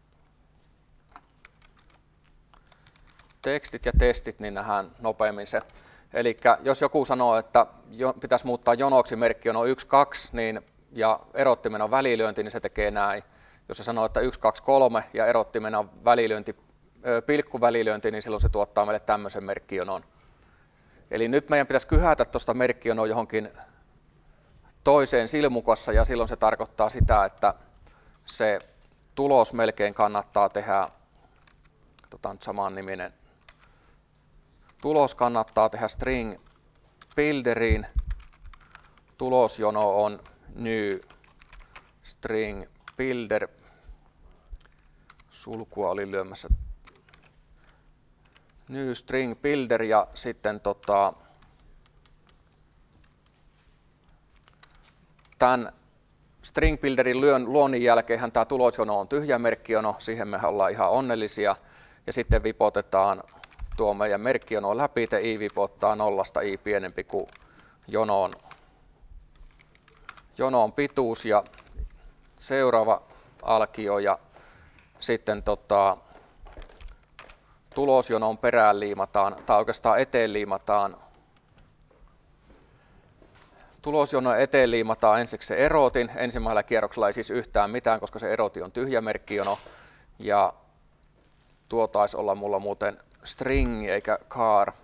Tekstit ja testit, niin nähdään nopeammin se. Eli jos joku sanoo, että pitäisi muuttaa jonoksi merkkijono yksi, kaksi, niin, ja erottimen on välilyönti, niin se tekee näin. Jos se sanoo, että yksi, kaksi, kolme ja erottimen on välilyönti, pilkkuvälilyönti, niin silloin se tuottaa meille tämmöisen merkkijonon. Eli nyt meidän pitäisi kyhätä tuosta merkkijonoa johonkin toiseen silmukassa, ja silloin se tarkoittaa sitä, että se tulos melkein kannattaa tehdä, katsotaan nyt saman niminen, tulos kannattaa tehdä string builderiin, tulosjono on new string builder, sulkua oli lyömässä, new string builder ja sitten tota, tämän string builderin luonnin jälkeen tämä tulosjono on tyhjä merkkijono, siihen me ollaan ihan onnellisia ja sitten vipotetaan tuo meidän merkkijono läpi, te i vipottaa nollasta i pienempi kuin jonon, jonon pituus ja seuraava alkio ja sitten tota, tulosjonon perään liimataan, tai oikeastaan eteen liimataan, tulosjonon eteen liimataan ensiksi se erotin, ensimmäisellä kierroksella ei siis yhtään mitään, koska se eroti on tyhjä merkkijono, ja tuo taisi olla mulla muuten string eikä char.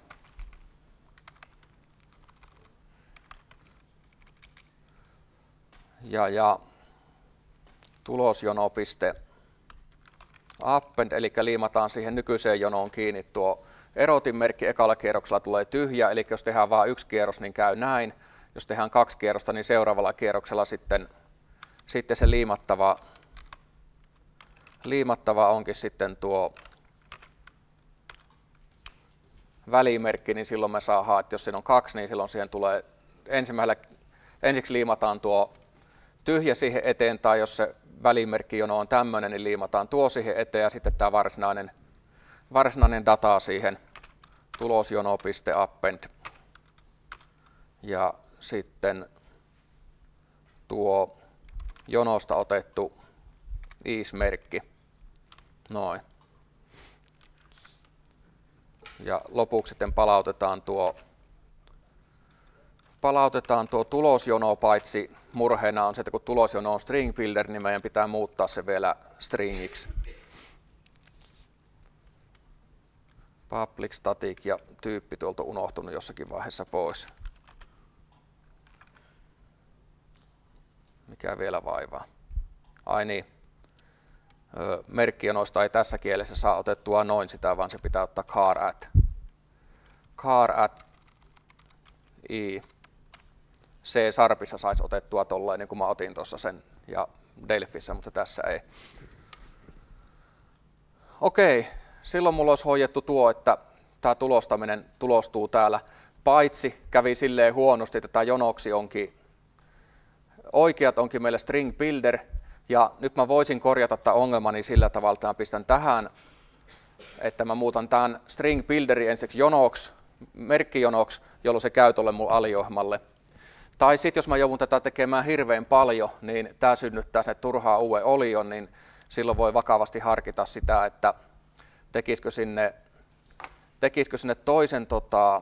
Ja, ja tulosjono piste append, eli liimataan siihen nykyiseen jonoon kiinni tuo erotin merkki, ekalla kierroksella tulee tyhjä, eli jos tehdään vain yksi kierros, niin käy näin. Jos tehdään kaksi kierrosta, niin seuraavalla kierroksella sitten, sitten se liimattava, liimattava onkin sitten tuo välimerkki, niin silloin me saadaan, että jos siinä on kaksi, niin silloin siihen tulee ensimmäisellä, ensiksi liimataan tuo tyhjä siihen eteen, tai jos se välimerkkijono on tämmöinen, niin liimataan tuo siihen eteen ja sitten tämä varsinainen, varsinainen data siihen tulosjono.append. Ja sitten tuo jonosta otettu is-merkki. Noin. Ja lopuksi sitten palautetaan tuo, palautetaan tuo tulosjono, paitsi murheena on se, että kun tulosjono on string builder, niin meidän pitää muuttaa se vielä stringiksi. Public static ja tyyppi tuolta unohtunut jossakin vaiheessa pois. Mikä vielä vaivaa? Ai niin. Merkkijonoista ei tässä kielessä saa otettua noin sitä, vaan se pitää ottaa char at. Char at i. C-sharpissa saisi otettua tolleen, niin kuin mä otin tuossa sen, ja Delphissä, mutta tässä ei. Okei, silloin mulla olisi hoidettu tuo, että tämä tulostaminen tulostuu täällä. Paitsi kävi silleen huonosti, että tämä jonoksi onkin, oikeat onkin meillä string builder, ja nyt mä voisin korjata tämän ongelmani sillä tavalla, että mä pistän tähän, että mä muutan tämän string builderin ensiksi jonoksi, merkkijonoksi, jolloin se käy tuolle mun aliohjelmalle. Tai sitten jos mä joudun tätä tekemään hirveän paljon, niin tämä synnyttää sinne turhaa uuden olion, niin silloin voi vakavasti harkita sitä, että tekisikö sinne, tekisikö sinne toisen tota,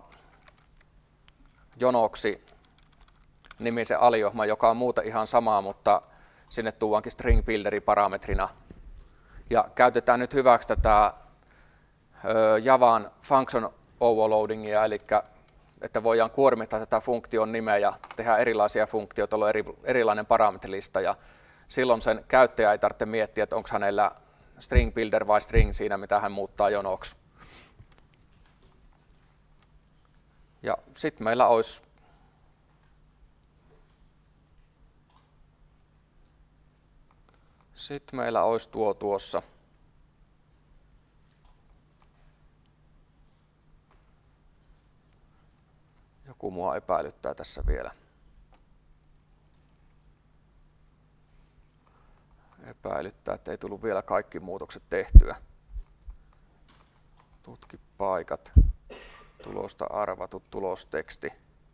jonoksi nimisen aliohjelman, joka on muuta ihan samaa, mutta sinne tuodaankin string builderi parametrina. Ja käytetään nyt hyväksi tätä ö, Javan function overloadingia, eli että voidaan kuormittaa tätä funktion nimeä ja tehdä erilaisia funktioita, joilla on eri, erilainen parametrilista, ja silloin sen käyttäjä ei tarvitse miettiä, että onko hänellä string builder vai string siinä, mitä hän muuttaa jonoksi. Ja sitten meillä olisi sitten meillä olisi tuo tuossa joku mua epäilyttää tässä vielä. Epäilyttää, että ei tullut vielä kaikki muutokset tehtyä. Tutki paikat, tulosta arvattu, tulosteksti.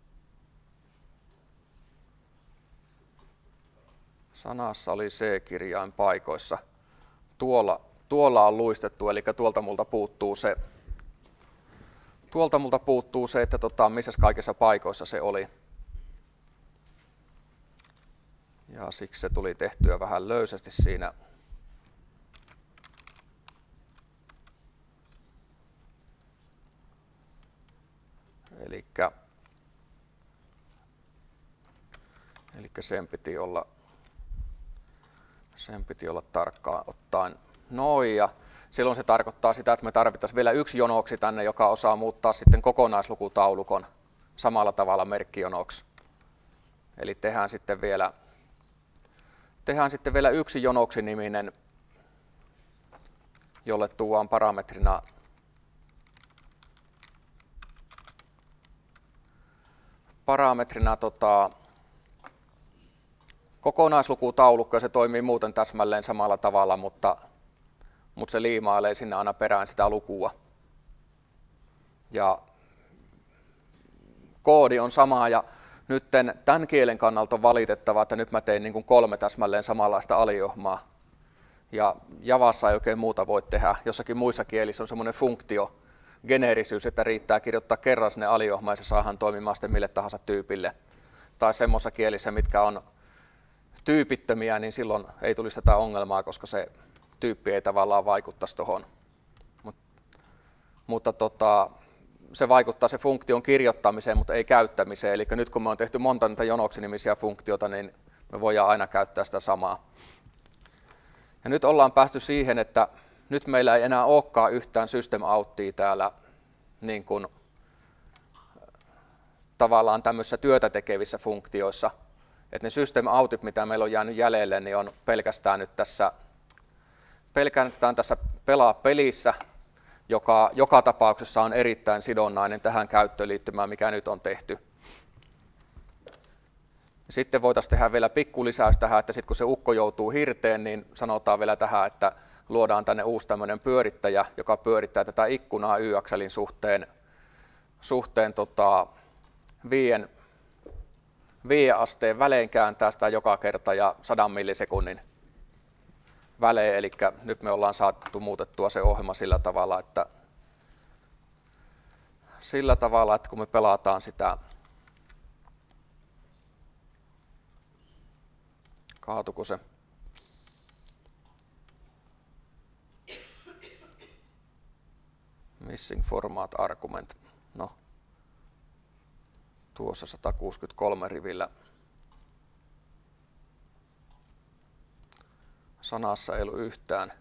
Sanassa oli C-kirjain paikoissa. Tuolla, tuolla on luistettu, eli tuolta multa puuttuu se, tuolta multa puuttuu se että tota, missä kaikissa paikoissa se oli. Ja siksi se tuli tehtyä vähän löysästi siinä. Elikkä, elikkä sen piti olla, sen piti olla tarkkaan ottaen noin. Ja silloin se tarkoittaa sitä, että me tarvittaisiin vielä yksi jonoksi tänne, joka osaa muuttaa sitten kokonaislukutaulukon samalla tavalla merkkijonoksi. Eli tehdään sitten vielä, tehdään sitten vielä yksi jonoksi niminen, jolle tuodaan parametrina parametrina tota, kokonaislukutaulukko, ja se toimii muuten täsmälleen samalla tavalla, mutta, mutta se liimailee sinne aina perään sitä lukua. Ja koodi on sama, ja nyt tämän kielen kannalta on valitettavaa, että nyt mä tein niin kuin kolme täsmälleen samanlaista aliohjelmaa. Ja Javassa ei oikein muuta voi tehdä. Jossakin muissa kielissä on semmoinen funktio, geneerisyys, että riittää kirjoittaa kerran sinne aliohjelmaan, ja se saadaan toimimaan sitten mille tahansa tyypille. Tai semmoisissa kielissä, mitkä on tyypittömiä, niin silloin ei tulisi tätä ongelmaa, koska se tyyppi ei tavallaan vaikuttaisi tuohon. Mut, mutta tota, se vaikuttaa se funktion kirjoittamiseen, mutta ei käyttämiseen. Eli nyt kun me on tehty monta niitä jonoksi-nimisiä funktioita, niin me voidaan aina käyttää sitä samaa. Ja nyt ollaan päästy siihen, että nyt meillä ei enää olekaan yhtään system outtia täällä niin kuin tavallaan tämmöisissä työtä tekevissä funktioissa. Että ne system outit, mitä meillä on jäänyt jäljelle, niin on pelkästään nyt tässä, pelkästään tässä pelaa pelissä, joka joka tapauksessa on erittäin sidonnainen tähän käyttöliittymään, mikä nyt on tehty. Sitten voitaisiin tehdä vielä pikku lisäys tähän, että sitten kun se ukko joutuu hirteen, niin sanotaan vielä tähän, että luodaan tänne uusi tämmöinen pyörittäjä, joka pyörittää tätä ikkunaa Y-akselin suhteen, suhteen tota, viien, viien asteen välein kääntää sitä joka kerta ja sadan millisekunnin välein. Eli nyt me ollaan saatu muutettua se ohjelma sillä tavalla, että, sillä tavalla, että kun me pelataan sitä, kaatuko se? Missing format argument. No, tuossa sata kuusikymmentäkolme rivillä. Sanassa ei ollut yhtään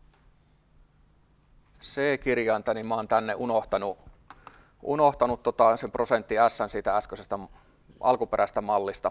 C-kirjainta, niin mä oon tänne unohtanut, unohtanut tota sen prosentti S siitä äskeisestä alkuperäisestä mallista.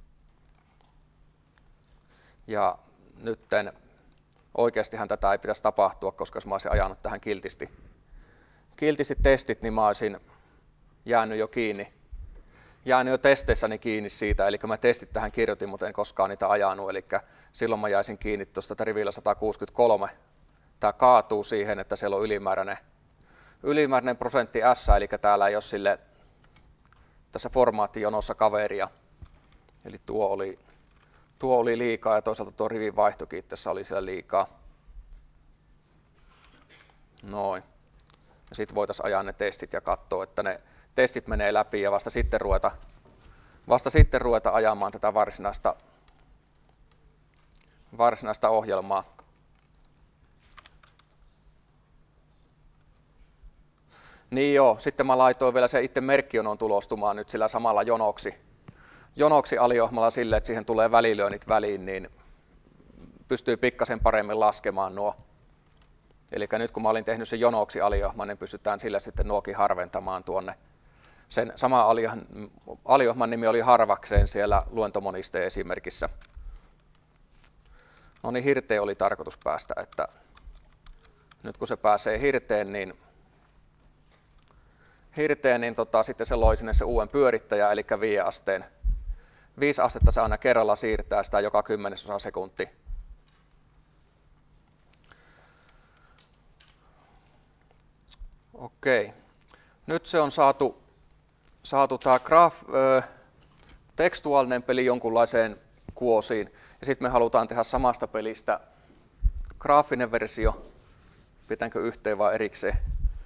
Ja nytten oikeastihan tätä ei pitäisi tapahtua, koska jos mä olisin ajanut tähän kiltisti, kiltisti testit, niin mä olisin jäänyt jo kiinni. Jäänyt jo testeissäni kiinni siitä, eli mä testit tähän kirjoitin, mutta en koskaan niitä ajanut, eli silloin mä jäisin kiinni tuosta rivillä sata kuusikymmentäkolme. Tämä kaatuu siihen, että siellä on ylimääräinen, ylimääräinen prosentti S, eli täällä ei ole sille tässä formaattijonossa kaveria. Eli tuo oli, tuo oli liikaa ja toisaalta tuo rivin vaihtokin tässä oli siellä liikaa. Noin. Ja sitten voitaisiin ajaa ne testit ja katsoa, että ne testit menee läpi ja vasta sitten ruveta, vasta sitten ruveta ajamaan tätä varsinaista, varsinaista ohjelmaa. Niin joo, sitten mä laitoin vielä se itse merkkijonon tulostumaan nyt sillä samalla jonoksi, jonoksi aliohjelmalla sille, että siihen tulee välilyönnit väliin, niin pystyy pikkasen paremmin laskemaan nuo. Eli nyt kun mä olin tehnyt sen jonoksi aliohjelman, niin pystytään sillä sitten nuokin harventamaan tuonne. Sen sama aliohjelman nimi oli harvakseen siellä luentomonisteen esimerkissä. No niin, hirteen oli tarkoitus päästä, että nyt kun se pääsee hirteen, niin, hirteen, niin tota, sitten se loi sinne se uuden pyörittäjä, eli viisi asteen. Viisi astetta se aina kerralla siirtää sitä joka kymmenesosa sekunti. Okei. Nyt se on saatu, saatu tämä graaf, ö, tekstuaalinen peli jonkunlaiseen kuosiin. Ja sitten me halutaan tehdä samasta pelistä graafinen versio. Pitäänkö yhteen vai erikseen?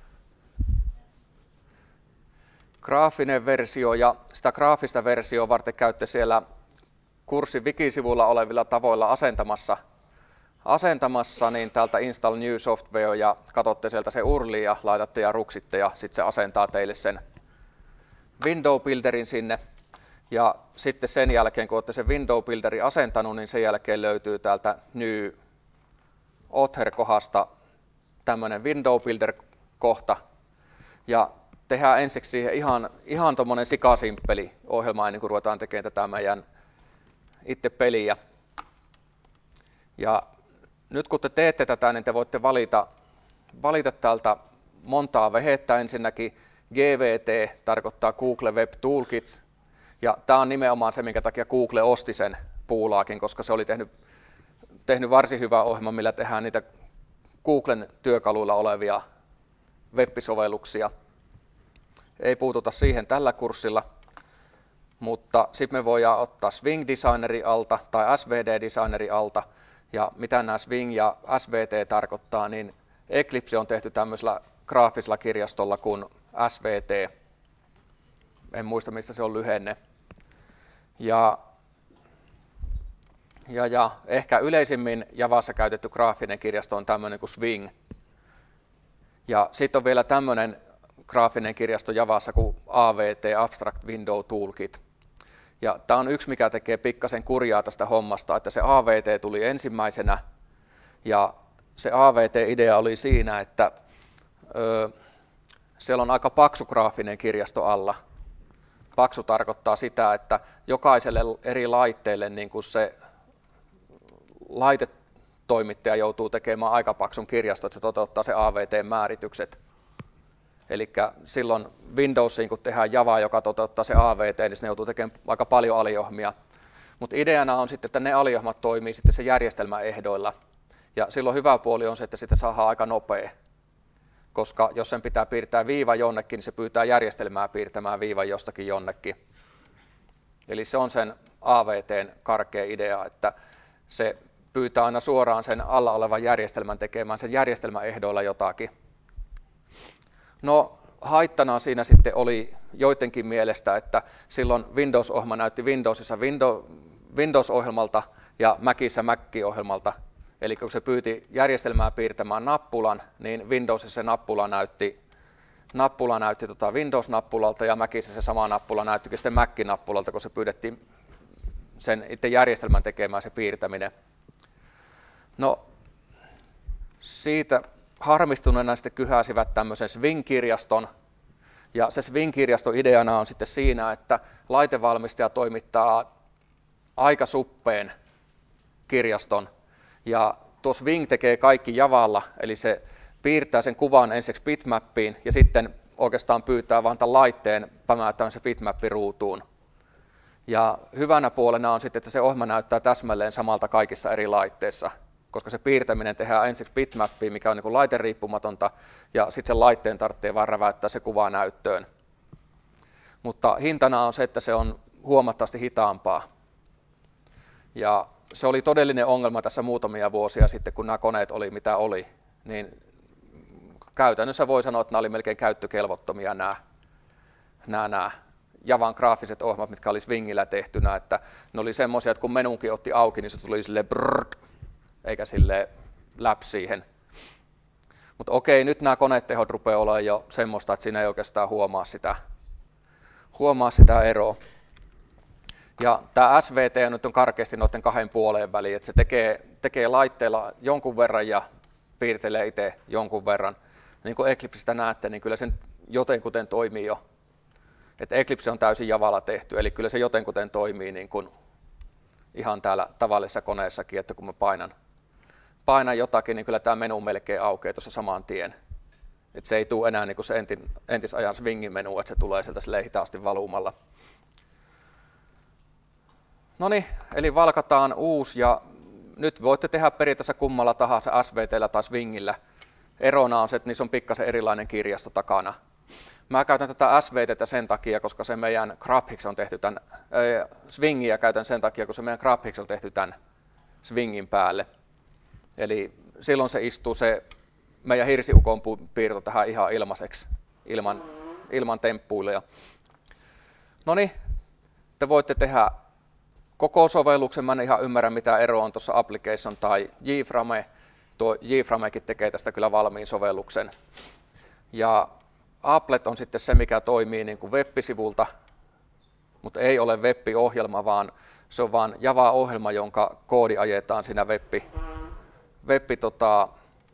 Graafinen versio, ja sitä graafista versiota varten käytte siellä kurssin wikisivuilla olevilla tavoilla asentamassa, asentamassa niin täältä Install New Software ja katsotte sieltä se urli ja laitatte ja ruksitte ja sitten se asentaa teille sen Window Builderin sinne. Ja sitten sen jälkeen, kun olette sen Window Builderin asentanut, niin sen jälkeen löytyy täältä New Author-kohdasta tämmöinen Window Builder-kohta. Ja tehdään ensiksi siihen ihan, ihan tommonen sikasimppeli ohjelma ennen kuin ruvetaan tekemään tätä meidän itse peliä. Ja nyt kun te teette tätä, niin te voitte valita, valita täältä montaa vehettä. Ensinnäkin G W T tarkoittaa Google Web Toolkits. Ja tämä on nimenomaan se, minkä takia Google osti sen puulaakin, koska se oli tehnyt, tehnyt varsin hyvää ohjelma, millä tehdään niitä Googlen työkaluilla olevia web-sovelluksia. Ei puututa siihen tällä kurssilla, mutta sitten me voidaan ottaa Swing Designeri alta tai S V D Designeri alta. Ja mitä nämä Swing ja S V T tarkoittaa, niin Eclipse on tehty tämmöisellä graafisella kirjastolla kuin S V T. En muista, mistä se on lyhenne. Ja, ja, ja ehkä yleisimmin Javassa käytetty graafinen kirjasto on tämmöinen kuin Swing. Ja sitten on vielä tämmöinen graafinen kirjasto Javassa kuin A W T, Abstract Window Toolkit. Ja tämä on yksi, mikä tekee pikkasen kurjaa tästä hommasta, että se A W T tuli ensimmäisenä. Ja se A W T-idea oli siinä, että ö, siellä on aika paksu graafinen kirjasto alla. Paksu tarkoittaa sitä, että jokaiselle eri laitteelle niin kuin se laitetoimittaja joutuu tekemään aika paksun kirjasto, että se toteuttaa se A W T-määritykset. Eli silloin Windowsiin, kun tehdään Java, joka toteuttaa se A V T, niin ne joutuu tekemään aika paljon aliohmia. Mutta ideana on sitten, että ne aliohmat toimii sitten se järjestelmäehdoilla. Ja silloin hyvä puoli on se, että sitä saadaan aika nopea. Koska jos sen pitää piirtää viiva jonnekin, niin se pyytää järjestelmää piirtämään viivan jostakin jonnekin. Eli se on sen A V T:n karkea idea, että se pyytää aina suoraan sen alla olevan järjestelmän tekemään sen järjestelmäehdoilla jotakin. No haittana siinä sitten oli joidenkin mielestä, että silloin Windows-ohjelma näytti Windowsissa Windows-ohjelmalta ja Macissa Mac-ohjelmalta. Eli kun se pyyti järjestelmää piirtämään nappulan, niin Windowsissa se nappula näytti, nappula näytti tota Windows-nappulalta ja Macissa se sama nappula näyttikin sitten Mac-nappulalta, kun se pyydettiin sen itse järjestelmän tekemään se piirtäminen. No siitä harmistuneena sitten kyhäsivät tämmöisen Swing-kirjaston, ja se Swing-kirjaston ideana on sitten siinä, että laitevalmistaja toimittaa aika suppeen kirjaston, ja tuo Swing tekee kaikki Javalla, eli se piirtää sen kuvan ensiksi bitmappiin, ja sitten oikeastaan pyytää vaan tämän laitteen pämäyttämään se bitmappi ruutuun. Ja hyvänä puolena on sitten, että se ohjelma näyttää täsmälleen samalta kaikissa eri laitteissa, koska se piirtäminen tehdään ensiksi bitmappiin, mikä on niin kuin laite-riippumatonta, ja sitten sen laitteen tarvitsee vaan räväyttää se kuva näyttöön. Mutta hintana on se, että se on huomattavasti hitaampaa. Ja se oli todellinen ongelma tässä muutamia vuosia sitten, kun nämä koneet oli mitä oli. Niin käytännössä voi sanoa, että nämä oli melkein käyttökelvottomia nämä, nämä, nämä Javan graafiset ohjelmat, mitkä oli Swingillä tehtynä. Että ne oli semmoisia, että kun menunkin otti auki, niin se tuli silleen brrrr, eikä sille läp siihen. Mutta okei, nyt nämä konetehot rupeaa olemaan jo semmoista, että siinä ei oikeastaan huomaa sitä, huomaa sitä eroa. Ja tämä S V T nyt on karkeasti noiden kahden puoleen väliin, että se tekee, tekee laitteella jonkun verran ja piirtelee itse jonkun verran. Niin kuin Eclipsestä näette, niin kyllä se jotenkuten toimii jo. Että Eclipse on täysin Javalla tehty, eli kyllä se jotenkuten toimii niin kuin ihan täällä tavallisessa koneessakin, että kun mä painan, painan jotakin, niin kyllä tämä menu melkein aukeaa tuossa saman tien. Että se ei tule enää niin kuin se entin, entisajan Swingin menu, että se tulee sieltä silleen hitaasti valumalla. Noniin, eli valkataan uusi ja nyt voitte tehdä periaatteessa kummalla tahansa S V T:llä tai Swingillä. Erona on se, että niissä on pikkasen erilainen kirjasto takana. Mä käytän tätä S V T:tä sen takia, koska se meidän GrabHigs on tehty tämän, äh, Swingia käytän sen takia, koska se meidän GrabHigs on tehty tämän Swingin päälle. Eli silloin se istuu se meidän hirsiukon piirto tähän ihan ilmaiseksi, ilman, ilman temppuiluja. Noniin, te voitte tehdä koko sovelluksen, mä en ihan ymmärrä mitä ero on tuossa Application tai JFrame. Tuo JFramekin tekee tästä kyllä valmiin sovelluksen. Ja Applet on sitten se, mikä toimii niin kuin web-sivulta, mutta ei ole web-ohjelma, vaan se on vaan Java-ohjelma, jonka koodi ajetaan siinä web, web tota,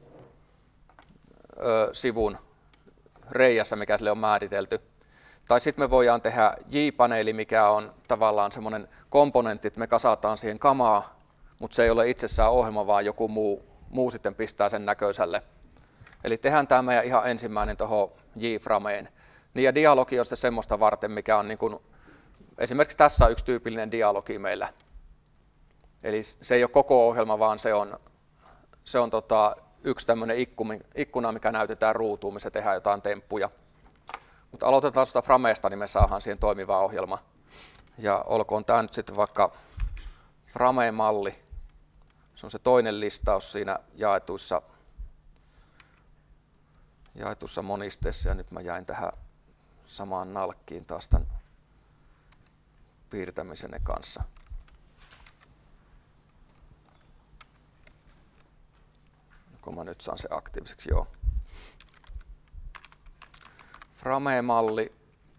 ö, sivun reijässä, mikä sille on määritelty. Tai sitten me voidaan tehdä J-paneeli, mikä on tavallaan semmoinen komponentti, että me kasataan siihen kamaa, mutta se ei ole itsessään ohjelma, vaan joku muu, muu sitten pistää sen näköiselle. Eli tehdään tämä meidän ihan ensimmäinen tuohon JFrameen. Niin ja dialogi on sitten semmoista varten, mikä on niin kuin, esimerkiksi tässä on yksi tyypillinen dialogi meillä. Eli se ei ole koko ohjelma, vaan se on, se on tota, yksi tämmöinen ikkuna, mikä näytetään ruutuun, missä tehdään jotain temppuja. Mutta aloitetaan tuosta Frameesta, niin me saadaan siihen toimiva ohjelma. Ja olkoon tämä nyt sitten vaikka Frame-malli. Se on se toinen listaus siinä jaetuissa, jaetussa monisteessa. Ja nyt mä jäin tähän samaan nalkkiin taas tämän piirtämisenne kanssa. Kun mä nyt saan se aktiiviseksi, joo. Frame-malli.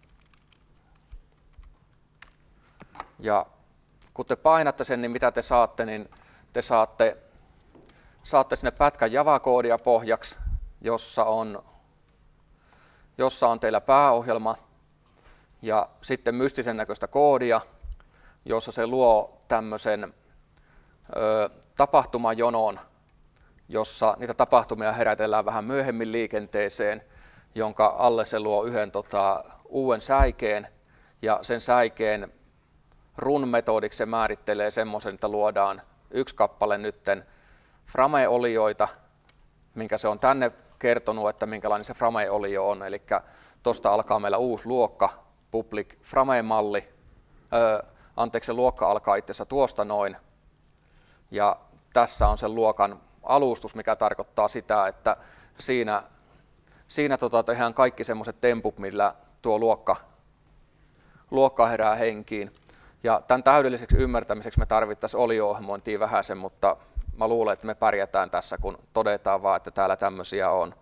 Ja kun te painatte sen, niin mitä te saatte, niin te saatte, saatte sinne pätkän Java-koodia pohjaksi, jossa on, jossa on teillä pääohjelma ja sitten mystisen näköistä koodia, jossa se luo tämmöisen ö, tapahtumajonon, jossa niitä tapahtumia herätellään vähän myöhemmin liikenteeseen. jonka alle se luo yhden tota, uuden säikeen, ja sen säikeen run-metodiksi se määrittelee semmoisen, että luodaan yksi kappale nytten Frame-olioita, minkä se on tänne kertonut, että minkälainen se Frame-olio on, eli tuosta alkaa meillä uusi luokka, public Frame-malli, öö, anteeksi, se luokka alkaa itse asiassa tuosta noin, ja tässä on sen luokan alustus, mikä tarkoittaa sitä, että siinä, siinä tota, tehdään kaikki semmoiset temput, millä tuo luokka, luokka herää henkiin. Ja tämän täydelliseksi ymmärtämiseksi me tarvittaisiin olio-ohjelmointia vähäsen, mutta mä luulen, että me pärjätään tässä, kun todetaan vaan, että täällä tämmöisiä on.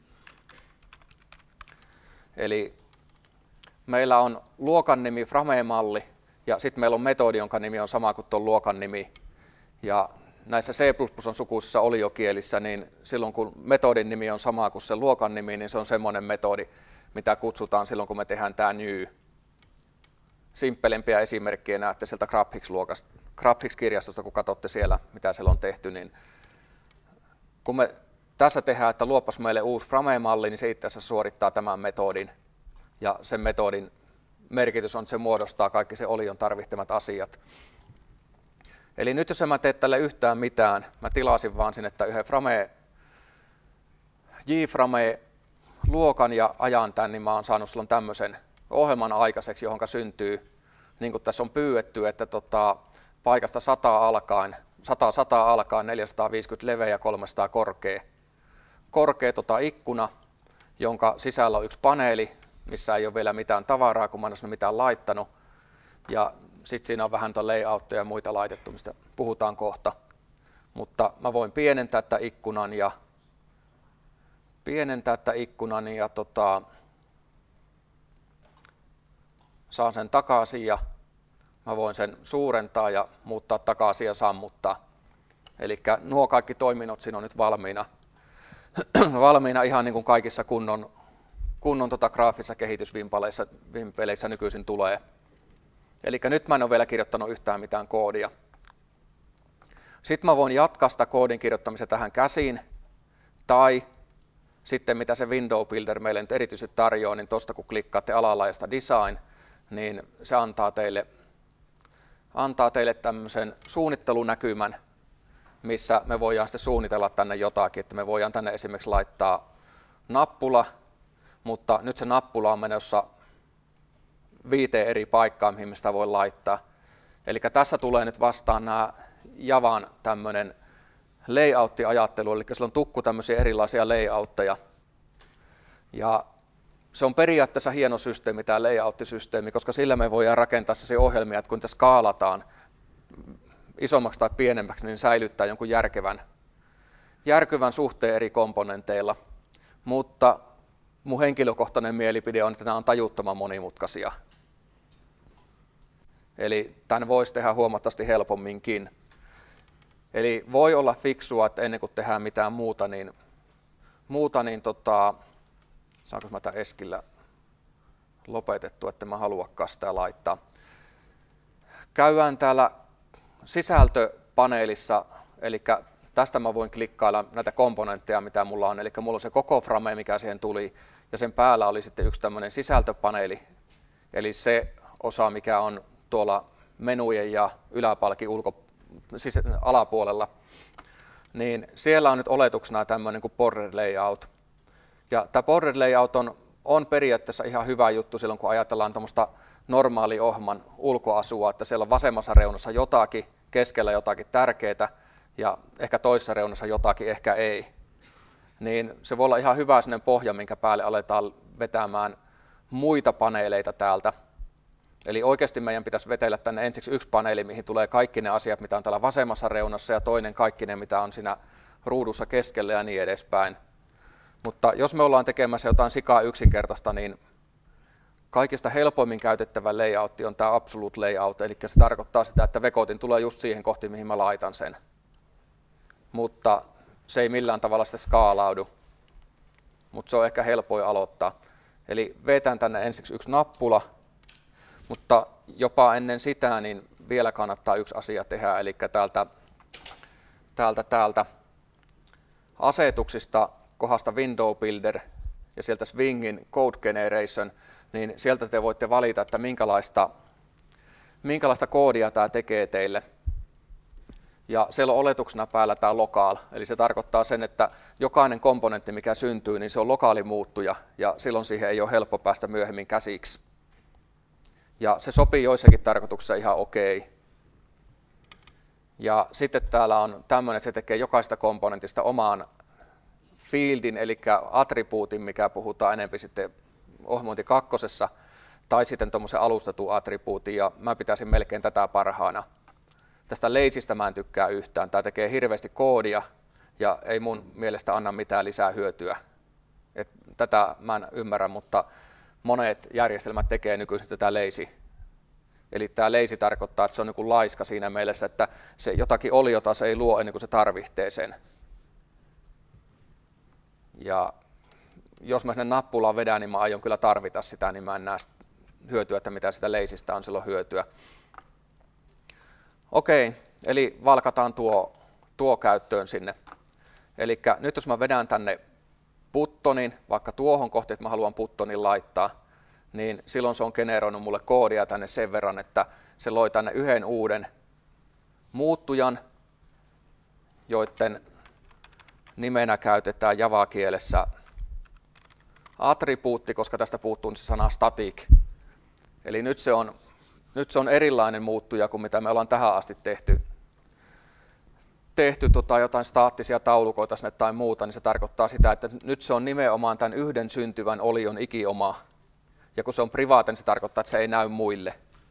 Eli meillä on luokan nimi Frame-malli, ja sitten meillä on metodi, jonka nimi on sama kuin tuon luokan nimi. Ja näissä C plus plus on sukuisissa oliokielissä, niin silloin kun metodin nimi on sama kuin se luokan nimi, niin se on semmoinen metodi, mitä kutsutaan silloin, kun me tehdään tämä new. Simppelimpiä esimerkkejä näette sieltä GraphX-luokasta, GraphX-kirjastosta, kun katsotte siellä, mitä siellä on tehty, niin kun me tässä tehdään, että luopas meille uusi Frame-malli, niin se itse asiassa suorittaa tämän metodin. Ja sen metodin merkitys on, että se muodostaa kaikki se olion tarvitsemat asiat. Eli nyt jos en mä tee tälle yhtään mitään, mä tilasin vaan sinne yhden Frame, JFrame luokan ja ajan tän, niin mä oon saanut silloin tämmöisen ohjelman aikaiseksi, johon syntyy, niin kuin tässä on pyydetty, että tota, paikasta sata alkaen, sata, sata alkaen, neljäsataaviisikymmentä leveä ja kolmesataa korkea, korkea tota ikkuna, jonka sisällä on yksi paneeli, missä ei ole vielä mitään tavaraa, kun mä en ole mitään laittanut. Ja sitten siinä on vähän layoutteja ja muita laitettu, mistä puhutaan kohta. Mutta mä voin pienentää tämän ikkunan ja pienentää tämän ikkunan ja tota, saan sen takaisin ja mä voin sen suurentaa ja muuttaa takaisin ja sammuttaa. Eli nuo kaikki toiminnot siinä on nyt valmiina, valmiina ihan niin kuin kaikissa kunnon, kunnon tota graafisissa kehitysvimpeleissä nykyisin tulee. Eli nyt mä en ole vielä kirjoittanut yhtään mitään koodia. Sitten mä voin jatkaa sitä koodin kirjoittamista tähän käsiin, tai sitten mitä se Window Builder meille nyt erityisesti tarjoaa, niin tuosta kun klikkaatte alalaajasta Design, niin se antaa teille, antaa teille tämmöisen suunnittelunäkymän, missä me voidaan sitten suunnitella tänne jotakin, että me voidaan tänne esimerkiksi laittaa nappula, mutta nyt se nappula on menossa viiteen eri paikkaan, mihin sitä voi laittaa. Eli tässä tulee nyt vastaan nämä Javan tämmöinen layout-ajattelu, eli sillä on tukku tämmöisiä erilaisia layoutteja. Ja se on periaatteessa hieno systeemi, tämä layout-systeemi, koska sillä me voidaan rakentaa se ohjelmia, että kun niitä skaalataan isommaksi tai pienemmäksi, niin säilyttää jonkun järkevän, järkevän suhteen eri komponenteilla. Mutta mun henkilökohtainen mielipide on, että nämä on tajuttoman monimutkaisia. Eli tämän voisi tehdä huomattavasti helpomminkin. Eli voi olla fiksua, että ennen kuin tehdään mitään muuta, niin, muuta, niin tota, saanko mä tämän Eskillä lopetettua, että mä haluakaan sitä laittaa. Käydään täällä sisältöpaneelissa, eli tästä mä voin klikkailla näitä komponentteja, mitä mulla on. Eli mulla on se koko frame, mikä siihen tuli, ja sen päällä oli sitten yksi tämmöinen sisältöpaneeli, eli se osa, mikä on tuolla menujen ja yläpalkin ulko, siis alapuolella, niin siellä on nyt oletuksena tämmöinen kuin border layout. Ja tämä border layout on, on periaatteessa ihan hyvä juttu silloin, kun ajatellaan tuommoista normaali ohjelman ulkoasua, että siellä on vasemmassa reunassa jotakin, keskellä jotakin tärkeää ja ehkä toisessa reunassa jotakin, ehkä ei. Niin se voi olla ihan hyvä sellainen pohja, minkä päälle aletaan vetämään muita paneeleita täältä. Eli oikeasti meidän pitäisi vetellä tänne ensiksi yksi paneeli, mihin tulee kaikki ne asiat, mitä on täällä vasemmassa reunassa, ja toinen kaikki ne, mitä on siinä ruudussa keskellä ja niin edespäin. Mutta jos me ollaan tekemässä jotain sikaa yksinkertaista, niin kaikista helpoimmin käytettävä layout on tämä absolute layout, eli se tarkoittaa sitä, että vekotin tulee just siihen kohti, mihin mä laitan sen. Mutta se ei millään tavalla sitten skaalaudu, mutta se on ehkä helpoin aloittaa. Eli vetän tänne ensiksi yksi nappula, mutta jopa ennen sitä niin vielä kannattaa yksi asia tehdä, eli täältä, täältä, täältä asetuksista kohdasta Window Builder ja sieltä Swingin Code Generation, niin sieltä te voitte valita, että minkälaista, minkälaista koodia tämä tekee teille. Ja siellä on oletuksena päällä tämä local, eli se tarkoittaa sen, että jokainen komponentti, mikä syntyy, niin se on lokaali muuttuja, ja silloin siihen ei ole helppo päästä myöhemmin käsiksi. Ja se sopii joissakin tarkoituksissa ihan okei. Ja sitten täällä on tämmöinen, että se tekee jokaisesta komponentista omaan fieldin, eli attribuutin, mikä puhutaan enemmän sitten ohjelmointi kakkosessa, tai sitten tuommoisen alustetun attribuutin, ja mä pitäisin melkein tätä parhaana. Tästä lazystä mä en tykkää yhtään. Tämä tekee hirveästi koodia, ja ei mun mielestä anna mitään lisää hyötyä. Et tätä mä en ymmärrä, mutta monet järjestelmät tekee nykyisin tätä lazy. Eli tämä lazy tarkoittaa, että se on niin kuin laiska siinä mielessä, että se jotakin oliota se ei luo ennen kuin se tarvitsee sen. Ja jos mä sinne nappulaan vedän, niin mä aion kyllä tarvita sitä, niin mä en näe hyötyä, että mitä sitä lazystä on silloin hyötyä. Okei, eli valkataan tuo, tuo käyttöön sinne. Eli nyt jos mä vedän tänne buttonin, vaikka tuohon kohti, että mä haluan buttonin laittaa, niin silloin se on generoinut mulle koodia tänne sen verran, että se loi tänne yhden uuden muuttujan, joiden nimenä käytetään Java-kielessä attribuutti, koska tästä puuttuu se sana static. Eli nyt se on, nyt se on erilainen muuttuja kuin mitä me ollaan tähän asti tehty. tehty tota, jotain staattisia taulukoita sinne tai muuta, niin se tarkoittaa sitä, että nyt se on nimenomaan tämän yhden syntyvän olion ikioma. Ja kun se on privaaten, niin se tarkoittaa, että se ei näy muille.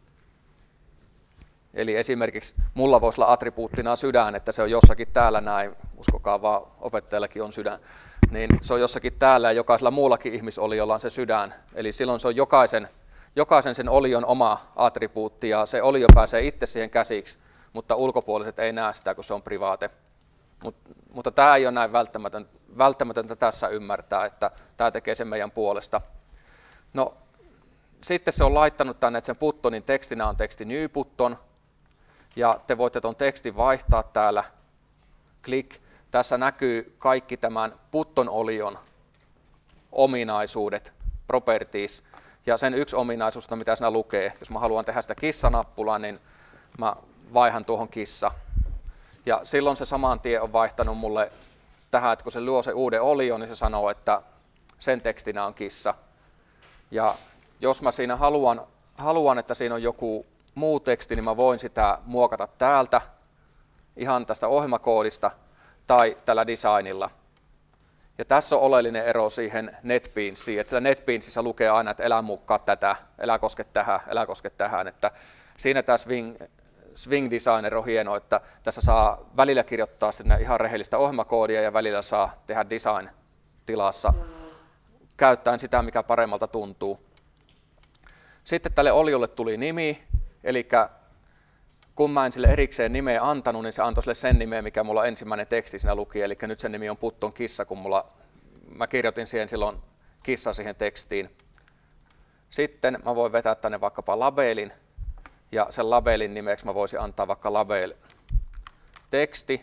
Eli esimerkiksi mulla voisi olla attribuuttina sydän, että se on jossakin täällä näin, uskokaa vaan, opettajallakin on sydän, niin se on jossakin täällä ja jokaisella muullakin ihmisoliolla on se sydän. Eli silloin se on jokaisen, jokaisen sen olion oma attribuutti ja se olio pääsee itse siihen käsiksi, mutta ulkopuoliset ei näe sitä, kun se on privaate. Mut, mutta tämä ei ole näin välttämätöntä, välttämätöntä tässä ymmärtää, että tämä tekee sen meidän puolesta. No, sitten se on laittanut tänne, että sen buttonin tekstinä on teksti new button, ja te voitte tuon tekstin vaihtaa täällä. Click. Tässä näkyy kaikki tämän button-olion ominaisuudet, properties, ja sen yksi ominaisuus, mitä siinä lukee. Jos mä haluan tehdä sitä kissanappulaa, niin mä vaihan tuohon kissa. Ja silloin se saman tien on vaihtanut mulle tähän, että kun se luo se uuden olion, niin se sanoo, että sen tekstinä on kissa. Ja jos mä siinä haluan, haluan, että siinä on joku muu teksti, niin mä voin sitä muokata täältä, ihan tästä ohjelmakoodista, tai tällä designilla. Ja tässä on oleellinen ero siihen NetBeansiin, että siellä NetBeansissä lukee aina, että älä muokkaa tätä, älä koske tähän, älä koske tähän. Että siinä tämä Swing, Swing Designer on hieno, että tässä saa välillä kirjoittaa sinne ihan rehellistä ohjelmakoodia ja välillä saa tehdä design-tilassa käyttäen sitä, mikä paremmalta tuntuu. Sitten tälle oliolle tuli nimi, eli kun mä en sille erikseen nimeä antanut, niin se antoi sille sen nimeä, mikä mulla ensimmäinen teksti siinä luki, eli nyt sen nimi on Button kissa, kun mulla, mä kirjoitin siihen silloin kissa siihen tekstiin. Sitten mä voin vetää tänne vaikkapa labelin, ja sen labelin nimeksi mä voisin antaa vaikka label teksti.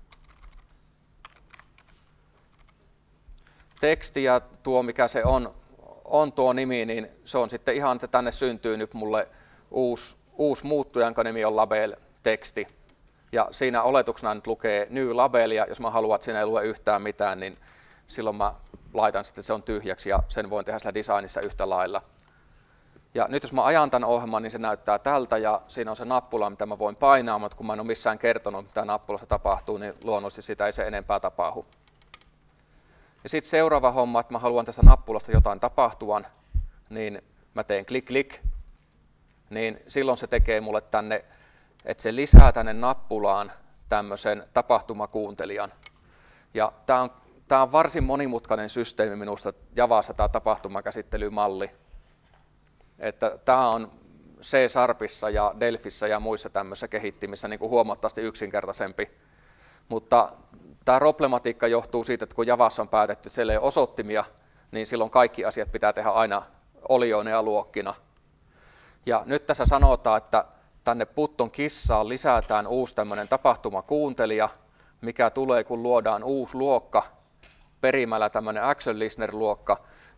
Teksti ja tuo, mikä se on, on tuo nimi, niin se on sitten ihan, että tänne syntyy nyt mulle uusi, uusi muuttuja, jonka nimi on label teksti. Ja siinä oletuksena nyt lukee new label, ja jos mä haluan, että siinä ei lue yhtään mitään, niin silloin mä laitan sitten, että se on tyhjäksi, ja sen voin tehdä sillä designissa yhtä lailla. Ja nyt jos mä ajan tämän ohjelman, niin se näyttää tältä, ja siinä on se nappula, mitä mä voin painaa, mutta kun mä en ole missään kertonut, mitä nappulassa tapahtuu, niin luonnollisesti sitä ei se enempää tapahdu. Ja sitten seuraava homma, että mä haluan tästä nappulasta jotain tapahtuvan, niin mä teen klik klik, niin silloin se tekee mulle tänne, että se lisää tänne nappulaan tämmöisen tapahtumakuuntelijan. Ja tää on, tää on varsin monimutkainen systeemi minusta Javassa, tämä tapahtumakäsittelymalli. Että tää on C-Sharpissa ja Delphissä ja muissa tämmöisissä kehittimissä niin kuin huomattavasti yksinkertaisempi. Mutta tämä problematiikka johtuu siitä, että kun Javassa on päätetty, että siellä ei ole osoittimia, niin silloin kaikki asiat pitää tehdä aina olioina ja luokkina. Ja nyt tässä sanotaan, että tänne Button kissaan lisätään uusi tämmöinen tapahtumakuuntelija, mikä tulee, kun luodaan uusi luokka, perimällä tämmöinen Action Listener-luokka,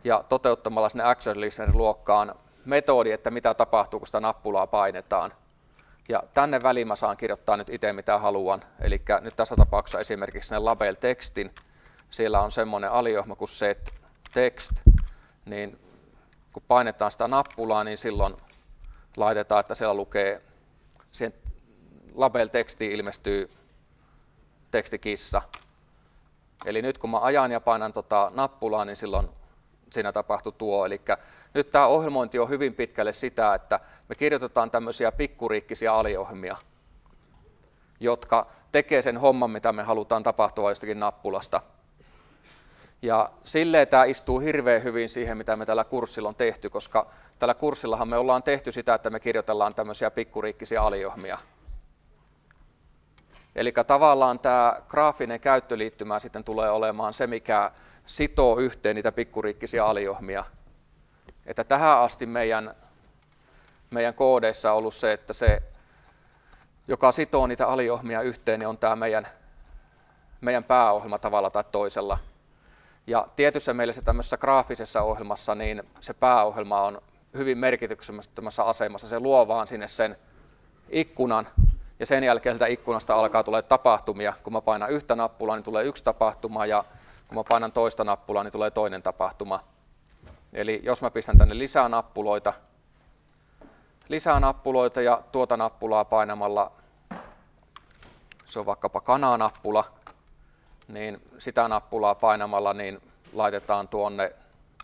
ja toteuttamalla sinne action listenerin luokkaan metodi, että mitä tapahtuu, kun sitä nappulaa painetaan. Ja tänne väliin mä saan kirjoittaa nyt itse mitä haluan. Eli nyt tässä tapauksessa esimerkiksi sinne label tekstin, siellä on semmoinen aliohjelma kuin set text, niin kun painetaan sitä nappulaa, niin silloin laitetaan, että siellä lukee, siihen label tekstiin ilmestyy tekstikissa. Eli nyt kun mä ajan ja painan tota nappulaa, niin silloin siinä tapahtuu tuo. Eli nyt tämä ohjelmointi on hyvin pitkälle sitä, että me kirjoitetaan tämmöisiä pikkuriikkisiä aliohjelmia, jotka tekee sen homman, mitä me halutaan tapahtua jostakin nappulasta. Ja silleen tämä istuu hirveän hyvin siihen, mitä me tällä kurssilla on tehty, koska tällä kurssillahan me ollaan tehty sitä, että me kirjoitellaan tämmöisiä pikkuriikkisiä aliohjelmia. Eli tavallaan tämä graafinen käyttöliittymä sitten tulee olemaan se, mikä sitoo yhteen niitä pikkuriikkisiä aliohjelmia. Että tähän asti meidän, meidän koodeissa on ollut se, että se, joka sitoo niitä aliohjelmia yhteen, niin on tämä meidän, meidän pääohjelma tavalla tai toisella. Ja tietyssä mielessä tämmöisessä graafisessa ohjelmassa, niin se pääohjelma on hyvin merkityksettömässä asemassa. Se luo vaan sinne sen ikkunan, ja sen jälkeen sieltä ikkunasta alkaa tulla tapahtumia. Kun mä painan yhtä nappulaa, niin tulee yksi tapahtuma, ja kun mä painan toista nappulaa, niin tulee toinen tapahtuma. Eli jos mä pistän tänne lisää nappuloita, lisää nappuloita ja tuota nappulaa painamalla, se on vaikkapa kana-nappula, niin sitä nappulaa painamalla niin laitetaan tuonne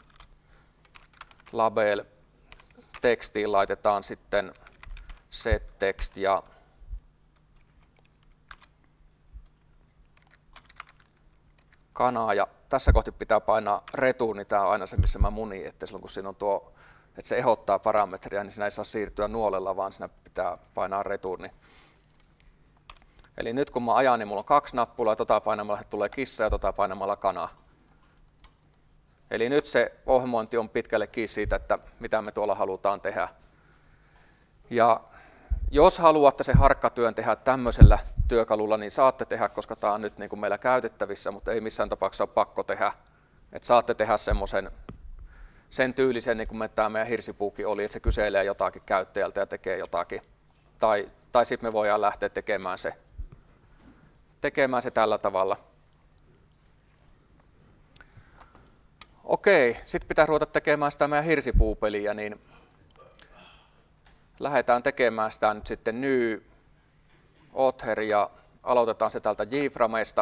label tekstiin, laitetaan sitten set text ja kana, ja tässä kohti pitää painaa return, niin tämä on aina se, missä mä munin, että silloin kun siinä on tuo, että se ehdottaa parametria, niin siinä ei saa siirtyä nuolella, vaan siinä pitää painaa returni. Eli nyt kun mä ajan, niin mulla on kaksi nappulaa, tota painamalla tulee kissa ja tota painamalla kana. Eli nyt se ohjelmointi on pitkälle kiinni siitä, että mitä me tuolla halutaan tehdä. Ja jos haluatte se harkkatyön tehdä tämmöisellä työkalulla, niin saatte tehdä, koska tämä on nyt niin kuin meillä käytettävissä, mutta ei missään tapauksessa ole pakko tehdä. Että saatte tehdä semmoisen sen tyylisen, niin kuin tämä meidän hirsipuukki oli, että se kyselee jotakin käyttäjältä ja tekee jotakin. Tai, tai sitten me voidaan lähteä tekemään se, tekemään se tällä tavalla. Okei, sitten pitää ruveta tekemään sitä meidän hirsipuupeliä, niin lähdetään tekemään sitä nyt sitten new author ja aloitetaan se täältä JFrameista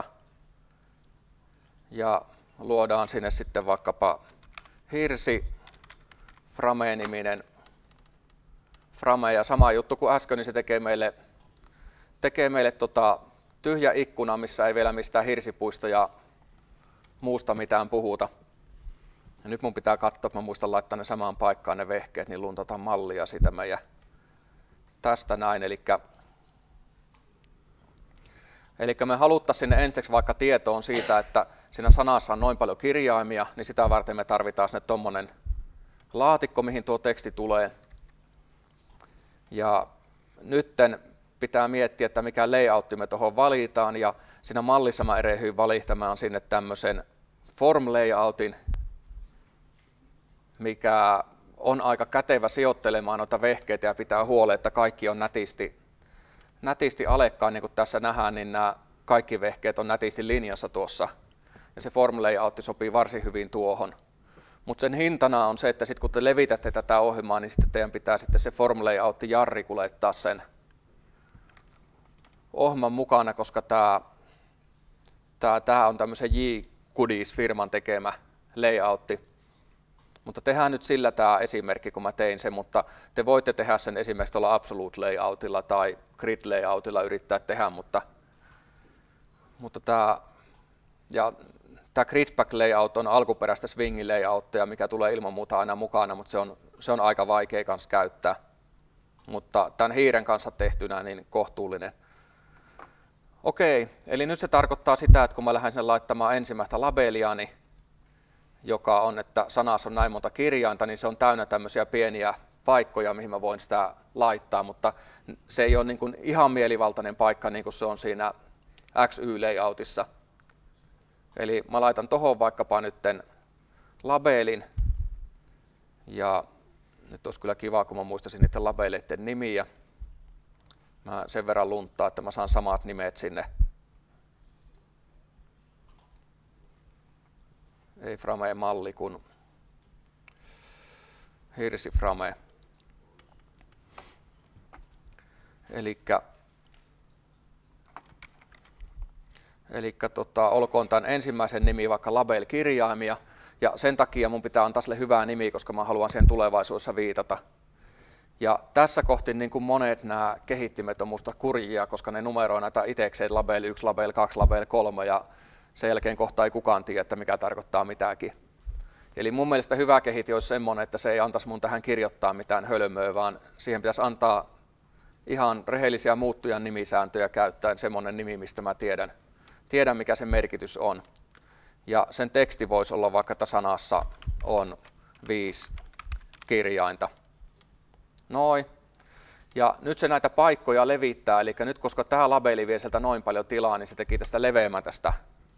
ja luodaan sinne sitten vaikkapa hirsi frame-niminen frame, ja sama juttu kuin äsken, niin se tekee meille, tekee meille tota tyhjä ikkuna, missä ei vielä mistään hirsipuista ja muusta mitään puhuta. Ja nyt mun pitää katsoa, että mä muistan laittaa ne samaan paikkaan ne vehkeet, niin luntataan mallia siitä meidän tästä näin. Eli, eli me haluttaisiin sinne ensiksi vaikka tietoon siitä, että siinä sanassa on noin paljon kirjaimia, niin sitä varten me tarvitaan sinne tommonen laatikko, mihin tuo teksti tulee. Ja nytten pitää miettiä, että mikä layoutti me tuohon valitaan, ja siinä mallissa mä erehdyin valittamaan sinne tämmöisen form layoutin, mikä on aika kätevä sijoittelemaan noita vehkeitä ja pitää huolen, että kaikki on nätisti, nätisti alekkaan, niin kuin tässä nähdään, niin nämä kaikki vehkeet on nätisti linjassa tuossa, ja se form layoutti sopii varsin hyvin tuohon. Mutta sen hintana on se, että sit kun te levitätte tätä ohjelmaa, niin sitten teidän pitää sitten se form layoutti jarri kuljettaa sen ohjelman mukana, koska tämä tää, tää on tämmöisen J-Goodies-firman tekemä layoutti. Mutta tehdään nyt sillä tämä esimerkki, kun mä tein sen, mutta te voitte tehdä sen esimerkiksi tuolla Absolute Layoutilla tai Grid Layoutilla yrittää tehdä, mutta, mutta tämä, ja tämä Gridback Layout on alkuperäistä Swing Layouttia, mikä tulee ilman muuta aina mukana, mutta se on, se on aika vaikea kanssa käyttää. Mutta tämän hiiren kanssa tehtynä niin kohtuullinen. Okei, eli nyt se tarkoittaa sitä, että kun mä lähden sen laittamaan ensimmäistä labeliani, joka on, että sanassa on näin monta kirjainta, niin se on täynnä tämmöisiä pieniä paikkoja, mihin mä voin sitä laittaa, mutta se ei ole niin kuin ihan mielivaltainen paikka, niin kuin se on siinä X Y-layoutissa. Eli mä laitan tohon vaikkapa nytten labelin, Ja nyt olisi kyllä kiva, kun mä muistaisin niiden labeleiden nimiä. Mä sen verran lunttaa, että mä saan samat nimet sinne. Ei Frame-malli, kun Hirsiframe. Elikkä, elikkä tota, olkoon tämän ensimmäisen nimi vaikka label-kirjaimia. Ja sen takia mun pitää antaa sille hyvää nimi, koska mä haluan siihen tulevaisuudessa viitata. Ja tässä kohti niin kuin monet nämä kehittimet on musta kurjia, koska ne numeroi näitä itekseen label yksi, label kaksi, label kolme ja sen jälkeen kohta ei kukaan tiedä, että mikä tarkoittaa mitäkin. Eli mun mielestä hyvä kehitti olisi semmoinen, että se ei antaisi mun tähän kirjoittaa mitään hölmöä, vaan siihen pitäisi antaa ihan rehellisiä muuttujan nimisääntöjä käyttäen semmoinen nimi, mistä mä tiedän, tiedän mikä sen merkitys on. Ja sen teksti voisi olla vaikka, että sanassa on viisi kirjainta. Noin. Ja nyt se näitä paikkoja levittää, eli nyt koska tämä labeli vie sieltä noin paljon tilaa, niin se teki tästä leveämmän tästä,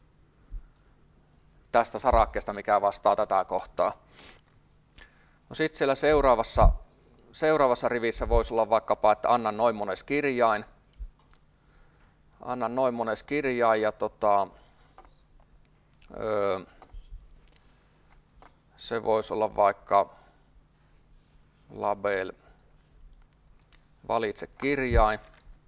tästä sarakkeesta, mikä vastaa tätä kohtaa. No sitten siellä seuraavassa, seuraavassa rivissä voisi olla vaikkapa, että anna noin mones kirjain. Anna noin mones kirjain ja tota, öö, se voisi olla vaikka label valitse kirjain.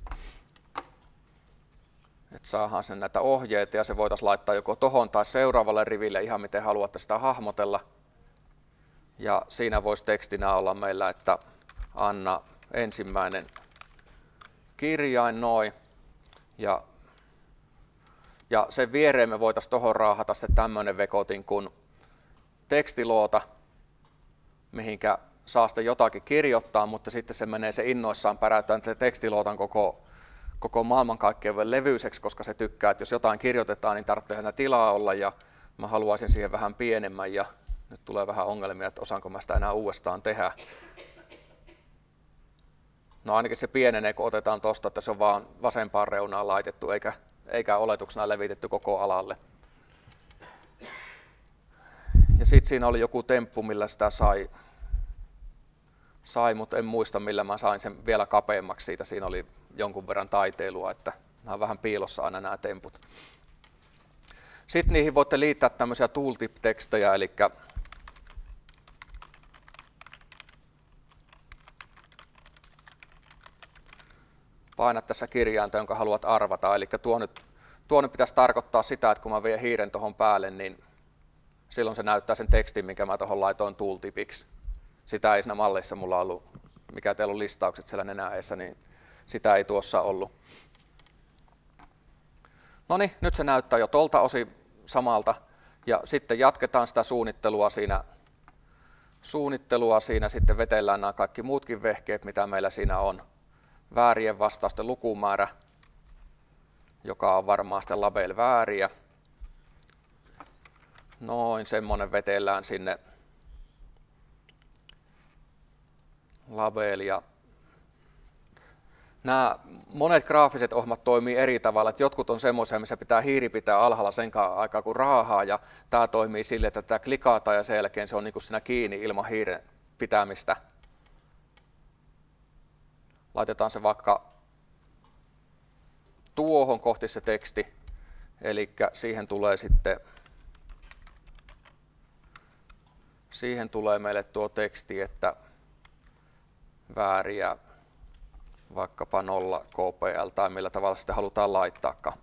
Että saadaan sen näitä ohjeita ja se voitaisiin laittaa joko tohon tai seuraavalle riville ihan miten haluatte sitä hahmotella. Ja siinä voisi tekstinä olla meillä, että anna ensimmäinen kirjain noin. Ja, ja sen viereen me voitaisiin tohon raahata se tämmönen vekotin kuin tekstiloota, mihinkä saa sitten jotakin kirjoittaa, mutta sitten se menee se innoissaan päräyttämään se tekstilootan koko, koko maailmankaikkeuden levyiseksi, koska se tykkää, että jos jotain kirjoitetaan, niin tarvitsee hänä tilaa olla ja mä haluaisin siihen vähän pienemmän ja nyt tulee vähän ongelmia, että osaanko mä sitä enää uudestaan tehdä. No ainakin se pienenee, kun otetaan tosta, että se on vaan vasempaan reunaan laitettu eikä, eikä oletuksena levitetty koko alalle. Ja sitten siinä oli joku temppu, millä sitä sai, sai, mutta en muista millä mä sain sen vielä kapeammaksi siitä. Siinä oli jonkun verran taiteilua, että nämä on vähän piilossa aina nämä temput. Sitten niihin voitte liittää tämmöisiä tooltip-tekstejä, eli painat tässä kirjainta, jonka haluat arvata. Eli tuo nyt, tuo nyt pitäisi tarkoittaa sitä, että kun mä vien hiiren tuohon päälle, niin silloin se näyttää sen tekstin, minkä mä tuohon laitoin tooltipiksi. Sitä ei siinä mallissa mulla ollut, mikä teillä on listaukset siellä nenäessä, niin sitä ei tuossa ollut. No niin, nyt se näyttää jo tolta osin samalta. Ja sitten jatketaan sitä suunnittelua siinä. Suunnittelua siinä sitten vetellään nämä kaikki muutkin vehkeet, mitä meillä siinä on. Väärien vastausten lukumäärä, joka on varmaan sitten label vääriä. Noin, semmonen vetellään sinne labelia. Nämä monet graafiset ohjelmat toimii eri tavalla, että jotkut on semmoisia, missä pitää hiiri pitää alhaalla sen aikaa kun raahaa, ja tämä toimii sille, että tätä klikataan ja sen jälkeen se on niin kuin siinä kiinni ilman hiiren pitämistä. Laitetaan se vaikka tuohon kohti se teksti, eli siihen tulee sitten siihen tulee meille tuo teksti, että vääriä vaikkapa nolla kpl tai millä tavalla sitä halutaan laittaakaan.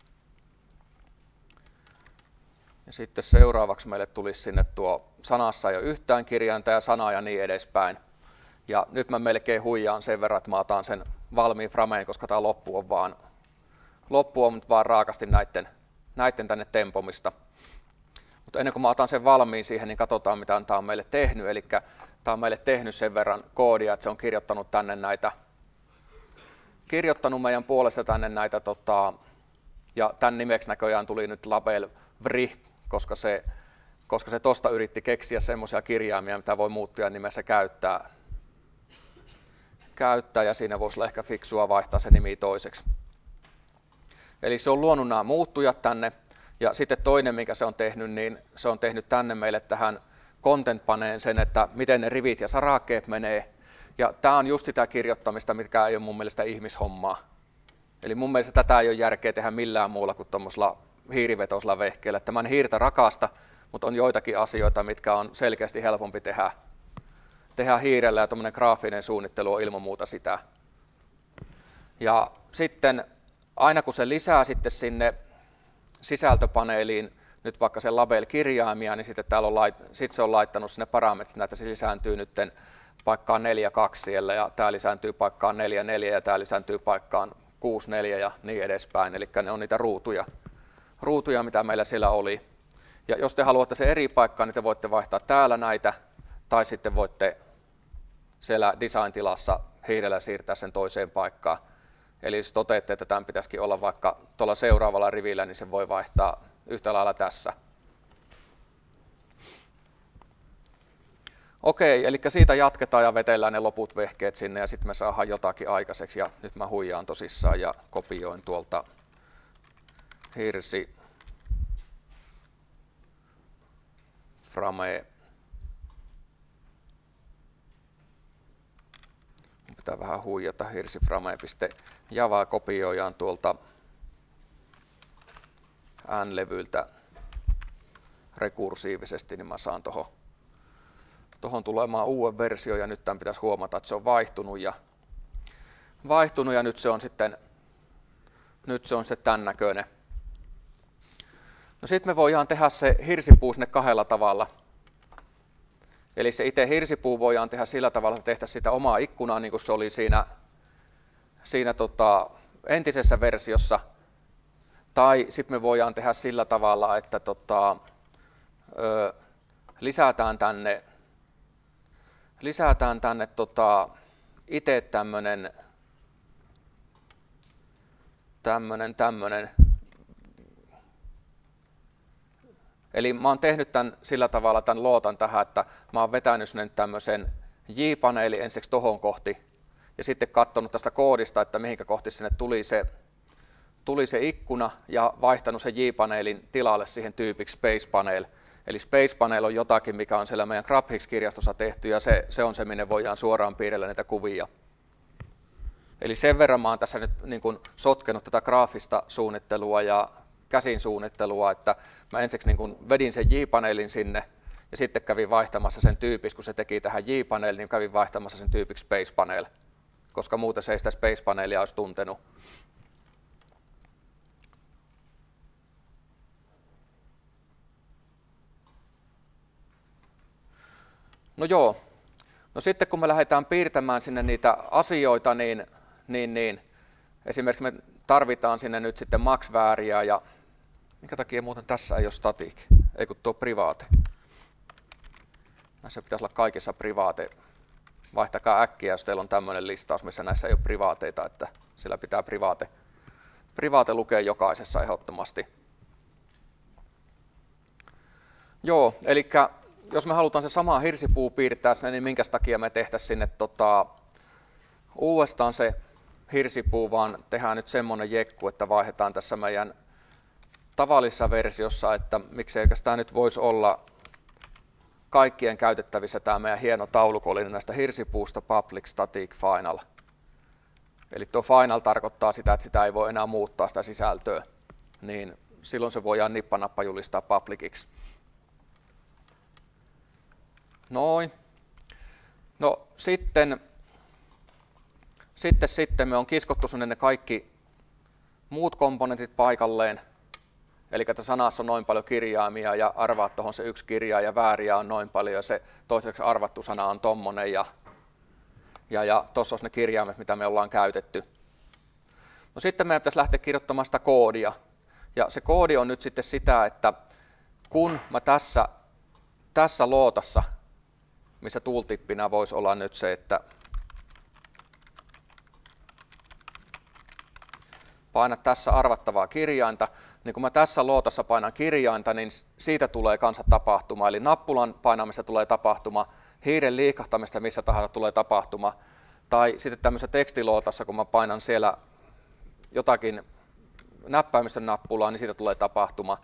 Ja sitten seuraavaksi meille tulisi sinne tuo sanassa jo yhtään kirjainta ja sana ja niin edespäin. Ja nyt mä melkein huijaan sen verran, että mä otan sen valmiin frameen, koska tämä loppu on vaan, loppu on vaan raakasti näitten, näitten tänne tempomista. Mutta ennen kuin mä otan sen valmiin siihen, niin katsotaan mitä tämä on meille tehnyt. Eli tämä on meille tehnyt sen verran koodia, että se on kirjoittanut tänne näitä, kirjoittanut meidän puolesta tänne näitä, tota, ja tämän nimeksi näköjään tuli nyt label vrih, koska se, koska se tosta yritti keksiä semmoisia kirjaimia, mitä voi muuttujan nimessä käyttää. käyttää, ja siinä voisi olla ehkä fiksua vaihtaa se nimi toiseksi. Eli se on luonut nämä muuttujat tänne. Ja sitten toinen, mikä se on tehnyt, niin se on tehnyt tänne meille tähän contentpaneen sen, että miten ne rivit ja sarakkeet menee. Ja tämä on just sitä kirjoittamista, mikä ei ole mun mielestä ihmishommaa. Eli mun mielestä tätä ei ole järkeä tehdä millään muulla kuin tuommoisella hiirivetoisella vehkeellä. Että mä en hiirtä rakasta, mutta on joitakin asioita, mitkä on selkeästi helpompi tehdä, tehdä hiirellä, ja tuommoinen graafinen suunnittelu on ilman muuta sitä. Ja sitten aina kun se lisää sitten sinne sisältöpaneeliin nyt vaikka sen label-kirjaimia, niin sitten, täällä on lait, sitten se on laittanut sinne parametrit, että se lisääntyy nyt paikkaan neljä kaksi siellä, ja tämä lisääntyy paikkaan neljä neljä, ja tämä lisääntyy paikkaan kuusi neljä ja niin edespäin. Eli ne on niitä ruutuja, ruutuja, mitä meillä siellä oli. Ja jos te haluatte se eri paikkaan, niin te voitte vaihtaa täällä näitä, tai sitten voitte siellä design-tilassa hiirellä siirtää sen toiseen paikkaan. Eli jos toteatte, että tämän pitäisikin olla vaikka tuolla seuraavalla rivillä, niin se voi vaihtaa yhtä lailla tässä. Okei, eli siitä jatketaan ja vetellään ne loput vehkeet sinne ja sitten me saadaan jotakin aikaiseksi. Ja nyt mä huijaan tosissaan ja kopioin tuolta hirsi frame. Mun pitää vähän huijata hirsiframe.java kopioidaan tuolta N-levyltä rekursiivisesti, niin mä saan tohon, tohon tulemaan uuden versio, ja nyt tämän pitäisi huomata, että se on vaihtunut, ja, vaihtunut, ja nyt se on sitten nyt se on se tämän näköinen. No sitten me voidaan tehdä se hirsipuu sinne kahdella tavalla. Eli se itse hirsipuu voidaan tehdä sillä tavalla, että tehtäisiin sitä omaa ikkunaa, niin kuin se oli siinä, siinä tota, entisessä versiossa. Tai sitten me voidaan tehdä sillä tavalla, että tota, ö, lisätään tänne, lisätään tänne tota, itse tämmönen, tämmönen, tämmönen. Eli mä oon tehnyt tämän sillä tavalla tämän lootan tähän, että mä oon vetänyt sinne tämmöisen J-paneeli ensiksi tohon kohti ja sitten katsonut tästä koodista, että mihinkä kohti sinne tuli se, tuli se ikkuna ja vaihtanut sen J-paneelin tilalle siihen tyypiksi Space Panel. Eli Space Panel on jotakin, mikä on siellä meidän Graphics-kirjastossa tehty ja se, se on se, minne voidaan suoraan piirrellä niitä kuvia. Eli sen verran mä oon tässä nyt niin kuin sotkenut tätä graafista suunnittelua ja käsin suunnittelua, että mä ensiksi niin kuin vedin sen J-paneelin sinne ja sitten kävin vaihtamassa sen tyypiksi, kun se teki tähän J-paneeliin, niin kävin vaihtamassa sen tyypiksi Space Panel, koska muuten se ei sitä Space Panelia olisi tuntenut. No joo, no sitten kun me lähdetään piirtämään sinne niitä asioita, niin, niin, niin esimerkiksi me tarvitaan sinne nyt sitten max-vääriä ja minkä takia muuten tässä ei ole static, ei kun tuo private. Näissä pitäisi olla kaikissa private. Vaihtakaa äkkiä, jos teillä on tämmöinen listaus, missä näissä ei ole privaateita, että sillä pitää private, private lukea jokaisessa ehdottomasti. Joo, eli jos me halutaan se sama hirsipuu piirtää sinne, niin minkä takia me tehtäisiin sinne tota, uudestaan se hirsipuu, vaan tehdään nyt semmoinen jekku, että vaihdetaan tässä meidän tavallisessa versiossa, että miksei tämä nyt voisi olla kaikkien käytettävissä tämä meidän hieno taulukollinen näistä hirsipuusta public static final. Eli tuo final tarkoittaa sitä, että sitä ei voi enää muuttaa sitä sisältöä, niin silloin se voidaan nippanappa julistaa publiciksi. Noin. No sitten, sitten, sitten me on kiskottu sinne ne kaikki muut komponentit paikalleen. Eli että sanassa on noin paljon kirjaimia ja arvaat tuohon se yksi kirja ja vääriä on noin paljon ja se toiseksi arvattu sana on tommonen ja, ja, ja tuossa on ne kirjaimet, mitä me ollaan käytetty. No sitten meidän pitäisi lähteä kirjoittamaan sitä koodia. Ja se koodi on nyt sitten sitä, että kun mä tässä, tässä lootassa, missä tooltippinä voisi olla nyt se, että paina tässä arvattavaa kirjainta, niin kun mä tässä lootassa painan kirjainta, niin siitä tulee kanssa tapahtuma, eli nappulan painamista tulee tapahtuma, hiiren liikahtamista missä tahansa tulee tapahtuma, tai sitten tämmöisessä tekstilootassa, kun mä painan siellä jotakin näppäimistön nappulaa, niin siitä tulee tapahtuma.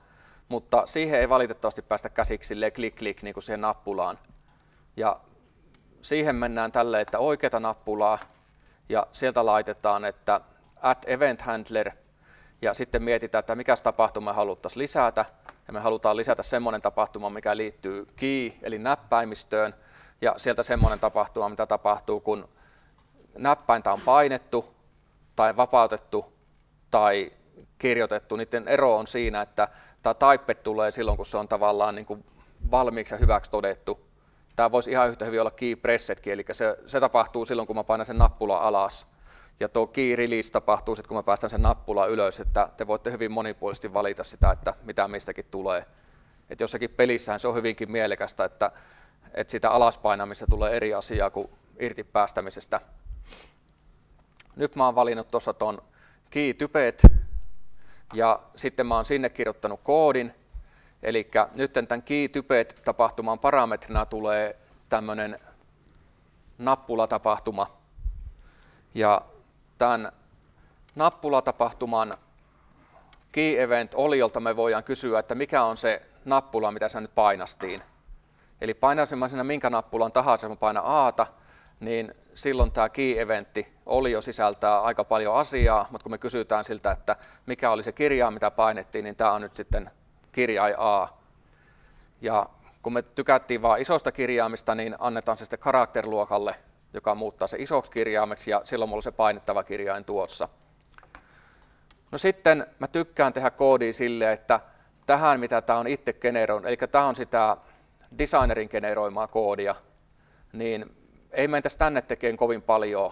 mutta siihen ei valitettavasti päästä käsiksi silleen klik klik niin kuin siihen nappulaan. Ja siihen mennään tälleen, että oikeata nappulaa ja sieltä laitetaan, että add event handler ja sitten mietitään, että mikä tapahtuma me haluttaisiin lisätä. Ja me halutaan lisätä semmoinen tapahtuma, mikä liittyy key eli näppäimistöön ja sieltä semmoinen tapahtuma, mitä tapahtuu, kun näppäintä on painettu tai vapautettu tai kirjoitettu. Niiden ero on siinä, että tämä typed tulee silloin, kun se on tavallaan niin kuin valmiiksi ja hyväksi todettu. Tämä voisi ihan yhtä hyvin olla key pressetkin, eli se, se tapahtuu silloin, kun mä painan sen nappula alas. Ja tuo key release tapahtuu sitten, kun mä päästän sen nappula ylös, että te voitte hyvin monipuolisesti valita sitä, että mitä mistäkin tulee. Et jossakin pelissähän se on hyvinkin mielekästä, että, että sitä alaspainamista tulee eri asiaa kuin irti päästämisestä. Nyt mä oon valinnut tuossa ton key typet ja sitten mä oon sinne kirjoittanut koodin. Eli nyt tämän key typet tapahtuman parametrina tulee tämmönen nappulatapahtuma. Ja tämän nappulatapahtuman key event oliolta me voidaan kysyä, että mikä on se nappula, mitä se nyt painastiin. Eli painaisin mä siinä minkä nappulan tahansa, mä painan A:ta, niin silloin tämä key eventti olio sisältää aika paljon asiaa, mutta kun me kysytään siltä, että mikä oli se kirjain, mitä painettiin, niin tämä on nyt sitten kirjain A. Ja kun me tykättiin vain isosta kirjaimista, niin annetaan se sitten character-luokalle, joka muuttaa se isoksi kirjaimeksi, ja silloin mulla on se painettava kirjain tuossa. No sitten mä tykkään tehdä koodia silleen, että tähän mitä tämä on itse generoinut, eli tämä on sitä designerin generoimaa koodia, niin ei mentäisi tänne tekemään kovin paljon,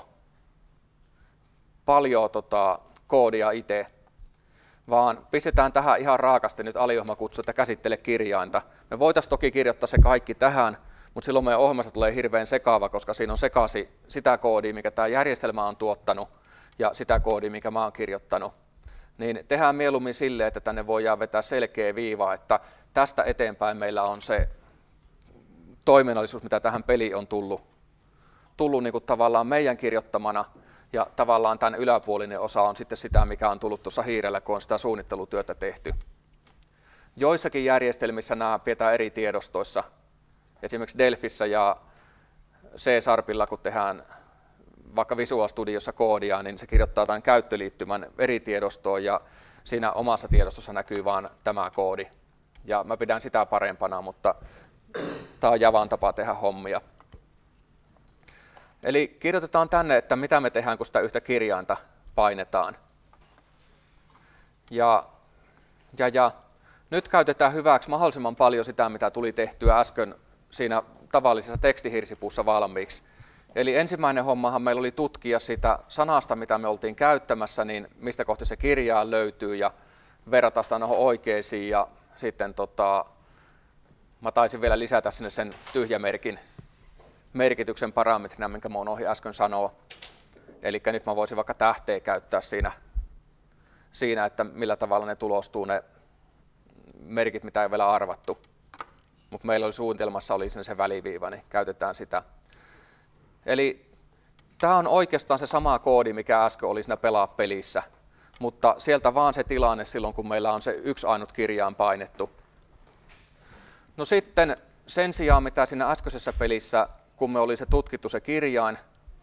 paljon tota, koodia itse, vaan pistetään tähän ihan raakasti nyt aliohjelmakutsu, että käsittele kirjainta. Me voitaisiin toki kirjoittaa se kaikki tähän, mutta silloin meidän ohjelmassa tulee hirveän sekaava, koska siinä on sekaisin sitä koodia, mikä tämä järjestelmä on tuottanut, ja sitä koodia, mikä mä oon kirjoittanut. Niin tehdään mieluummin silleen, että tänne voidaan vetää selkeä viiva, että tästä eteenpäin meillä on se toiminnallisuus, mitä tähän peliin on tullut, tullut niin kuin tavallaan meidän kirjoittamana, ja tavallaan tämän yläpuolinen osa on sitten sitä, mikä on tullut tuossa hiirellä, kun on sitä suunnittelutyötä tehty. Joissakin järjestelmissä nämä pidetään eri tiedostoissa. Esimerkiksi Delfissä ja C-Sharpilla, kun tehdään vaikka Visual Studiossa koodia, niin se kirjoittaa jotain käyttöliittymän eri tiedostoon, ja siinä omassa tiedostossa näkyy vain tämä koodi. Ja mä pidän sitä parempana, mutta tämä on Javan tapa tehdä hommia. Eli kirjoitetaan tänne, että mitä me tehdään, kun sitä yhtä kirjainta painetaan. Ja, ja, ja nyt käytetään hyväksi mahdollisimman paljon sitä, mitä tuli tehtyä äsken siinä tavallisessa tekstihirsipuussa valmiiksi. Eli ensimmäinen hommahan meillä oli tutkia sitä sanasta, mitä me oltiin käyttämässä, niin mistä kohti se kirjaa löytyy, ja verrata sitä noihin oikeisiin, ja sitten tota, mä taisin vielä lisätä sinne sen tyhjämerkin merkityksen parametrina, minkä mä unohdin äsken sanoa. Eli nyt mä voisin vaikka tähteä käyttää siinä, siinä, että millä tavalla ne tulostuu ne merkit, mitä ei vielä arvattu. Mutta meillä oli suunnitelmassa oli se väliviiva, niin käytetään sitä. Eli tämä on oikeastaan se sama koodi, mikä äsken oli siinä pelaa pelissä, mutta sieltä vaan se tilanne silloin, kun meillä on se yksi ainut kirjain painettu. No sitten sen sijaan, mitä siinä äskeisessä pelissä, kun me oli se tutkittu se kirjain,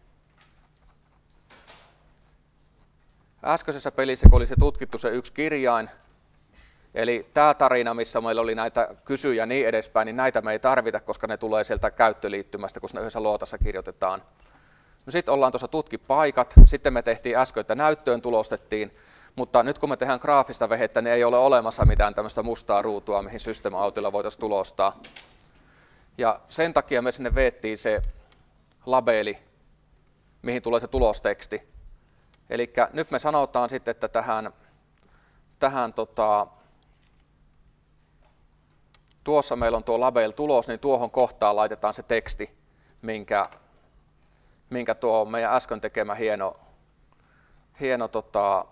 äskeisessä pelissä, kun oli se tutkittu se yksi kirjain, eli tämä tarina, missä meillä oli näitä kysyjä ja niin edespäin, niin näitä me ei tarvita, koska ne tulee sieltä käyttöliittymästä, kun ne yhdessä luotassa kirjoitetaan. No sitten ollaan tuossa tutkipaikat, sitten me tehtiin äsken, että näyttöön tulostettiin, mutta nyt kun me tehdään graafista vehettä, niin ei ole olemassa mitään tämmöistä mustaa ruutua, mihin System Outilla voitaisiin tulostaa. Ja sen takia me sinne veettiin se labeli, mihin tulee se tulosteksti. Eli nyt me sanotaan sitten, että tähän, tähän tota, tuossa meillä on tuo label tulos, niin tuohon kohtaan laitetaan se teksti, minkä, minkä tuo meidän äsken tekemä hieno, hieno tota,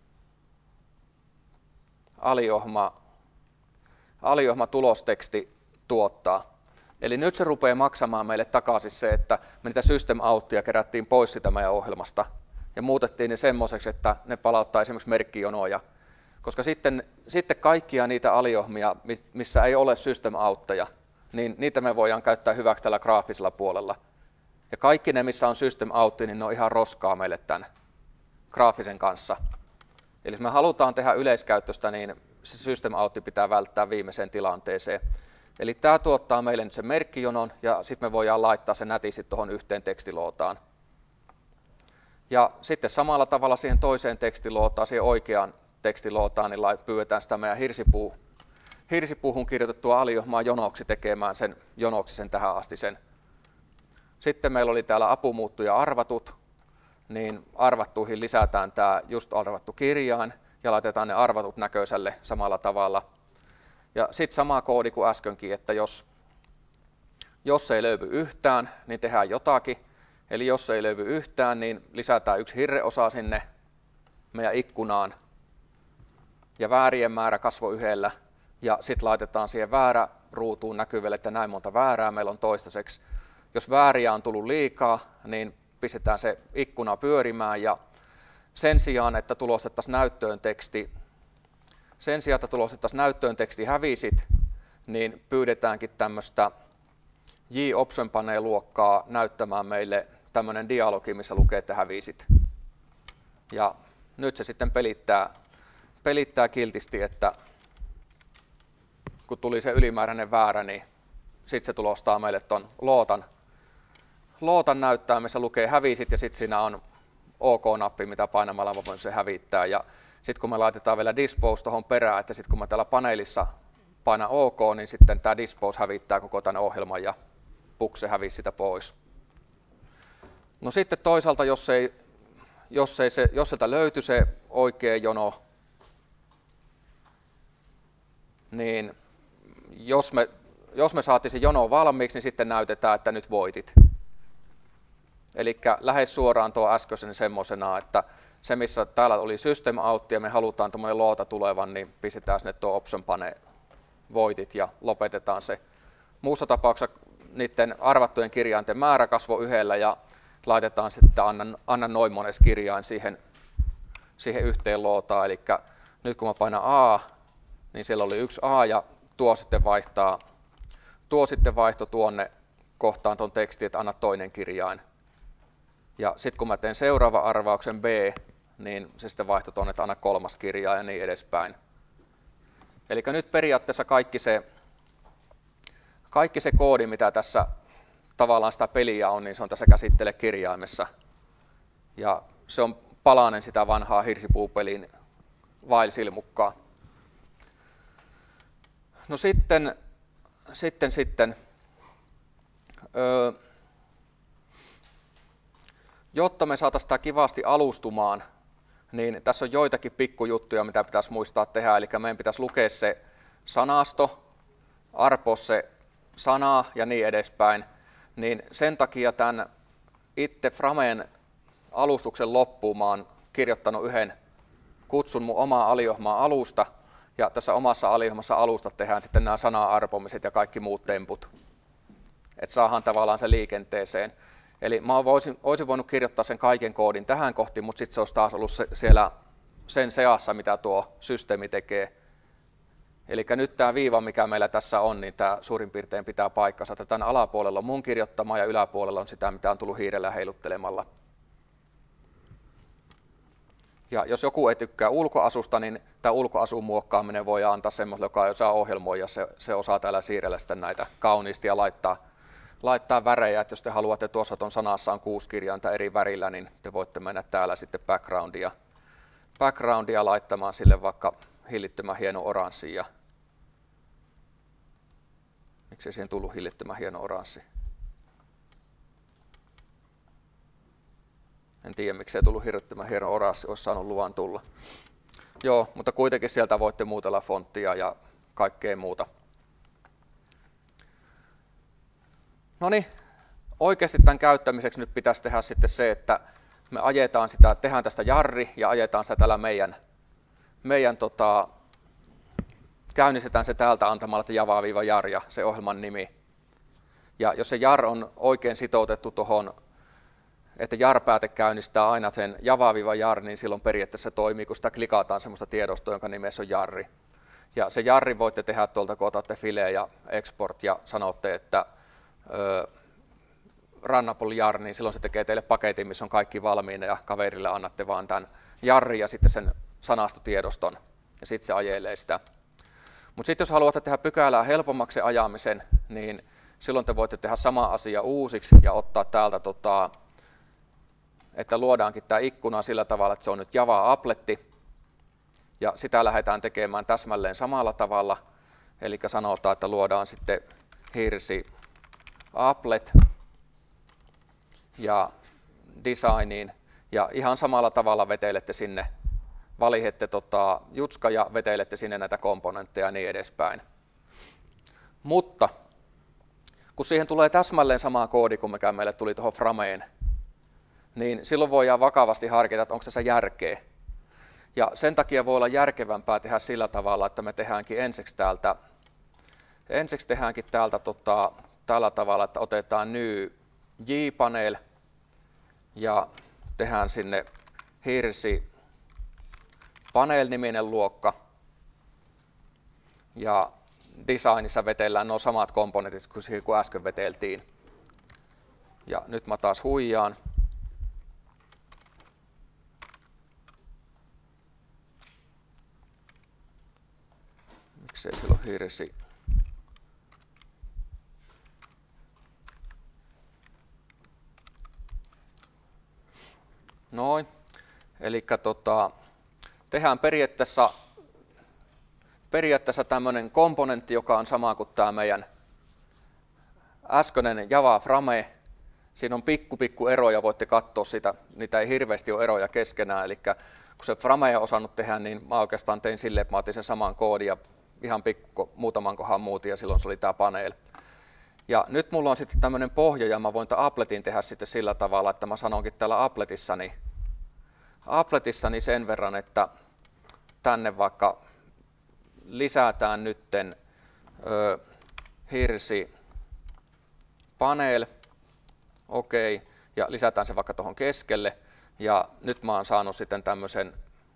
aliohma, aliohma tulosteksti tuottaa. Eli nyt se rupeaa maksamaan meille takaisin se, että me niitä system outtia kerättiin pois sitä meidän ohjelmasta ja muutettiin ne semmoiseksi, että ne palauttaa esimerkiksi merkkijonoja. Koska sitten, sitten kaikkia niitä aliohmia, missä ei ole system outteja, niin niitä me voidaan käyttää hyväksi tällä graafisella puolella. Ja kaikki ne, missä on system out, niin ne on ihan roskaa meille tämän graafisen kanssa. Eli jos me halutaan tehdä yleiskäyttöistä, niin se system out pitää välttää viimeiseen tilanteeseen. Eli tämä tuottaa meille nyt sen merkkijonon, ja sitten me voidaan laittaa se nätisti tuohon yhteen tekstilootaan. Ja sitten samalla tavalla siihen toiseen tekstilootaan, siihen oikeaan tekstilootaan, niin pyydetään sitä meidän hirsipuu, hirsipuuhun kirjoitettua aliohmaa jonoksi tekemään sen jonoksi sen tähän asti sen. Sitten meillä oli täällä apumuuttuja arvatut, niin arvattuihin lisätään tämä just arvattu kirjain ja laitetaan ne arvatut näköiselle samalla tavalla. Ja sitten sama koodi kuin äskenkin, että jos, jos ei löydy yhtään, niin tehdään jotakin. Eli jos ei löydy yhtään, niin lisätään yksi hirreosa sinne meidän ikkunaan ja väärien määrä kasvoi yhdellä. Ja sitten laitetaan siihen väärä ruutuun näkyville, että näin monta väärää meillä on toistaiseksi. Jos vääriä on tullut liikaa, niin pistetään se ikkuna pyörimään ja sen sijaan, että tulostettaisiin näyttöön teksti, sen sijaan, että tulostettaisiin näyttöön teksti hävisit, niin pyydetäänkin tämmöistä J-option-panee-luokkaa näyttämään meille tämmöinen dialogi, missä lukee, että hävisit. Ja nyt se sitten pelittää, pelittää kiltisti, että kun tuli se ylimääräinen väärä, niin sitten se tulostaa meille ton lootan, lootan näyttää, missä lukee hävisit, ja sitten siinä on OK-nappi, mitä painamalla mä voin se hävittää. Ja sitten kun me laitetaan vielä dispose tuohon perään, että sitten kun mä täällä paneelissa painan OK, niin sitten tämä dispose hävittää koko tämän ohjelman ja puk, se hävisi sitä pois. No sitten toisaalta, jos, ei, jos, ei se, jos sieltä löytyi se oikea jono, niin jos me, jos me saatiin se jono valmiiksi, niin sitten näytetään, että nyt voitit. Eli lähes suoraan tuo äskeisen semmoisena, että se missä täällä oli system out ja me halutaan tämmöinen loota tulevan, niin pistetään sinne tuo option pane voitit ja lopetetaan se. Muussa tapauksessa niiden arvattujen kirjainten määrä kasvoi yhdellä ja laitetaan sitten anna, anna noin mones kirjain siihen, siihen yhteen lootaan. Eli nyt kun mä painan A, niin siellä oli yksi A ja tuo sitten vaihtaa, tuo sitten vaihto tuonne kohtaan tuon tekstin, että anna toinen kirjain. Ja sitten kun mä teen seuraavan arvauksen B, niin se sitten vaihtoi tuonne, että anna kolmas kirjain ja niin edespäin. Eli nyt periaatteessa kaikki se, kaikki se koodi, mitä tässä tavallaan sitä peliä on, niin se on tässä käsittele kirjaimessa. Ja se on palanen sitä vanhaa hirsipuupelin vailsilmukkaa. No sitten, sitten, sitten öö, jotta me saataisiin sitä kivasti alustumaan, niin tässä on joitakin pikkujuttuja, mitä pitäisi muistaa tehdä. Eli meidän pitäisi lukea se sanasto, arpoa se sanaa ja niin edespäin. Niin sen takia tämän itse Framen alustuksen loppuun mä oon kirjoittanut yhden kutsun mun omaa aliohmaa alusta. Ja tässä omassa aliohmassa alusta tehdään sitten nämä sana-arpomiset ja kaikki muut temput. Että saadaan tavallaan se liikenteeseen. Eli mä voisin, olisin voinut kirjoittaa sen kaiken koodin tähän kohtiin, mutta sitten se olisi taas ollut se, siellä sen seassa, mitä tuo systeemi tekee. Eli nyt tämä viiva, mikä meillä tässä on, niin tämä suurin piirtein pitää paikkansa. Tämän alapuolella on mun kirjoittama ja yläpuolella on sitä, mitä on tullut hiirellä heiluttelemalla. Ja jos joku ei tykkää ulkoasusta, niin tämä ulkoasun muokkaaminen voi antaa semmoiselle, joka ei osaa ohjelmoida, se, se osaa täällä siirrellä sitten näitä kauniisti ja laittaa, laittaa värejä. Että jos te haluatte, tuossa tuon sanassa on kuusi kirjainta eri värillä, niin te voitte mennä täällä sitten backgroundia, backgroundia laittamaan sille vaikka hillittömän hieno oranssi. Ja miksi siihen tullut hillittömän hieno oranssi? En tiedä, miksi ei tullut hirvittävän hieno oranssi, olisi saanut luvan tulla. Joo, mutta kuitenkin sieltä voitte muutella fonttia ja kaikkea muuta. No niin, oikeasti tämän käyttämiseksi nyt pitäisi tehdä sitten se, että me ajetaan sitä, tehdään tästä jarri ja ajetaan sitä täällä meidän, meidän tota, käynnistetään se täältä antamalla java-jar, se ohjelman nimi. Ja jos se jar on oikein sitoutettu tuohon että jar-pääte käynnistää aina sen java-jar, niin silloin periaatteessa toimii, kun sitä klikataan semmoista tiedostoa, jonka nimessä on jarri. Ja se jarri voitte tehdä tuolta, kun otatte fileen ja export ja sanotte, että ö, runnable jar, niin silloin se tekee teille paketin, missä on kaikki valmiina ja kaverille annatte vaan tämän jarri ja sitten sen sanastotiedoston ja sitten se ajelee sitä. Mutta sitten jos haluatte tehdä pykälää helpommaksi ajamisen, niin silloin te voitte tehdä sama asia uusiksi ja ottaa täältä, tota, että luodaankin tämä ikkuna sillä tavalla, että se on nyt Java-appletti. Ja sitä lähdetään tekemään täsmälleen samalla tavalla. Eli sanotaan, että luodaan sitten hirsi applet ja designiin. Ja ihan samalla tavalla vetelette sinne, valihette tota jutska ja vetelette sinne näitä komponentteja ja niin edespäin. Mutta kun siihen tulee täsmälleen sama koodi kuin mikä meille tuli tuohon Frameen, niin silloin voidaan vakavasti harkita, että onko se järkeä. Ja sen takia voi olla järkevämpää tehdä sillä tavalla, että me tehdäänkin ensiksi täältä, ensiksi tehdäänkin täältä tota, tällä tavalla, että otetaan new J-panel ja tehdään sinne hirsi panel-niminen luokka. Ja designissa vetellään nuo samat komponentit kuin, kuin äsken veteltiin. Ja nyt mä taas huijaan. Miksei sillä ole hirsi? Noin. Eli tota, tehdään periaatteessa, periaatteessa tämmöinen komponentti, joka on sama kuin tämä meidän äskeinen Java Frame. Siinä on pikku pikku eroja, voitte katsoa sitä, niitä ei hirveästi ole eroja keskenään. Eli kun se Frame on osannut tehdä, niin mä oikeastaan tein silleen, että mä otin sen saman koodin ja ihan pikku muutaman kohan muutin ja silloin se oli tämä panel. Ja nyt mulla on sitten tämmöinen pohja ja mä voin tämän appletin tehdä sitten sillä tavalla, että mä sanonkin täällä appletissani, appletissani sen verran, että tänne vaikka lisätään nytten ö, hirsi panel, okei, okay, ja lisätään se vaikka tuohon keskelle. Ja nyt mä oon saanut sitten tämmöisen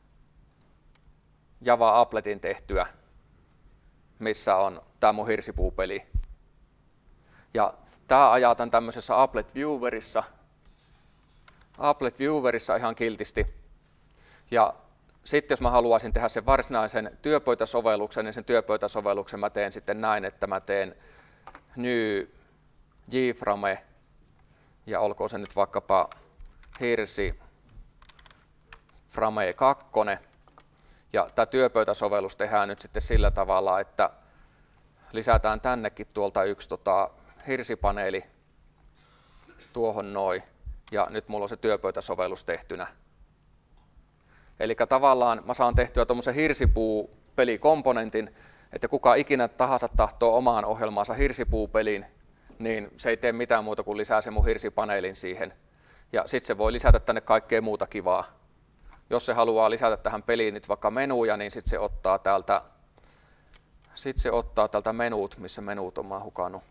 Java appletin tehtyä, missä on tämä mun hirsipuupeli. Ja tää ajaa tämän tämmöisessä applet viewerissa, applet viewerissa ihan kiltisti. Ja sitten jos mä haluaisin tehdä sen varsinaisen työpöytäsovelluksen, niin sen työpöytäsovelluksen mä teen sitten näin, että mä teen new jframe ja olkoon se nyt vaikkapa hirsi frame kaksi. Ja tämä työpöytäsovellus tehdään nyt sitten sillä tavalla, että lisätään tännekin tuolta yksi tota, hirsipaneeli tuohon noin. Ja nyt mulla on se työpöytäsovellus tehtynä. Eli tavallaan mä saan tehtyä tuommoisen hirsipuu-pelikomponentin, että kuka ikinä tahansa tahtoo omaan ohjelmaansa hirsipuupeliin, niin se ei tee mitään muuta kuin lisää sen mun hirsipaneelin siihen. Ja sitten se voi lisätä tänne kaikkea muuta kivaa. Jos se haluaa lisätä tähän peliin nyt vaikka menuja, niin sitten se ottaa täältä, sit se ottaa täältä menut, missä menut on mä hukannut.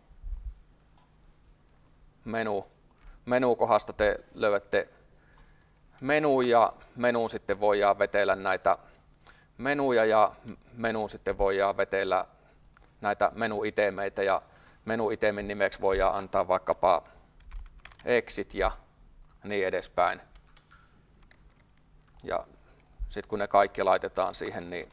Menu. Menukohdasta te löydätte menu ja menuun sitten voidaan vetellä näitä menuja ja menuun sitten voidaan vetellä näitä menuitemeitä ja menuitemin nimeksi voidaan antaa vaikkapa exit ja niin edespäin. Ja sitten kun ne kaikki laitetaan siihen, niin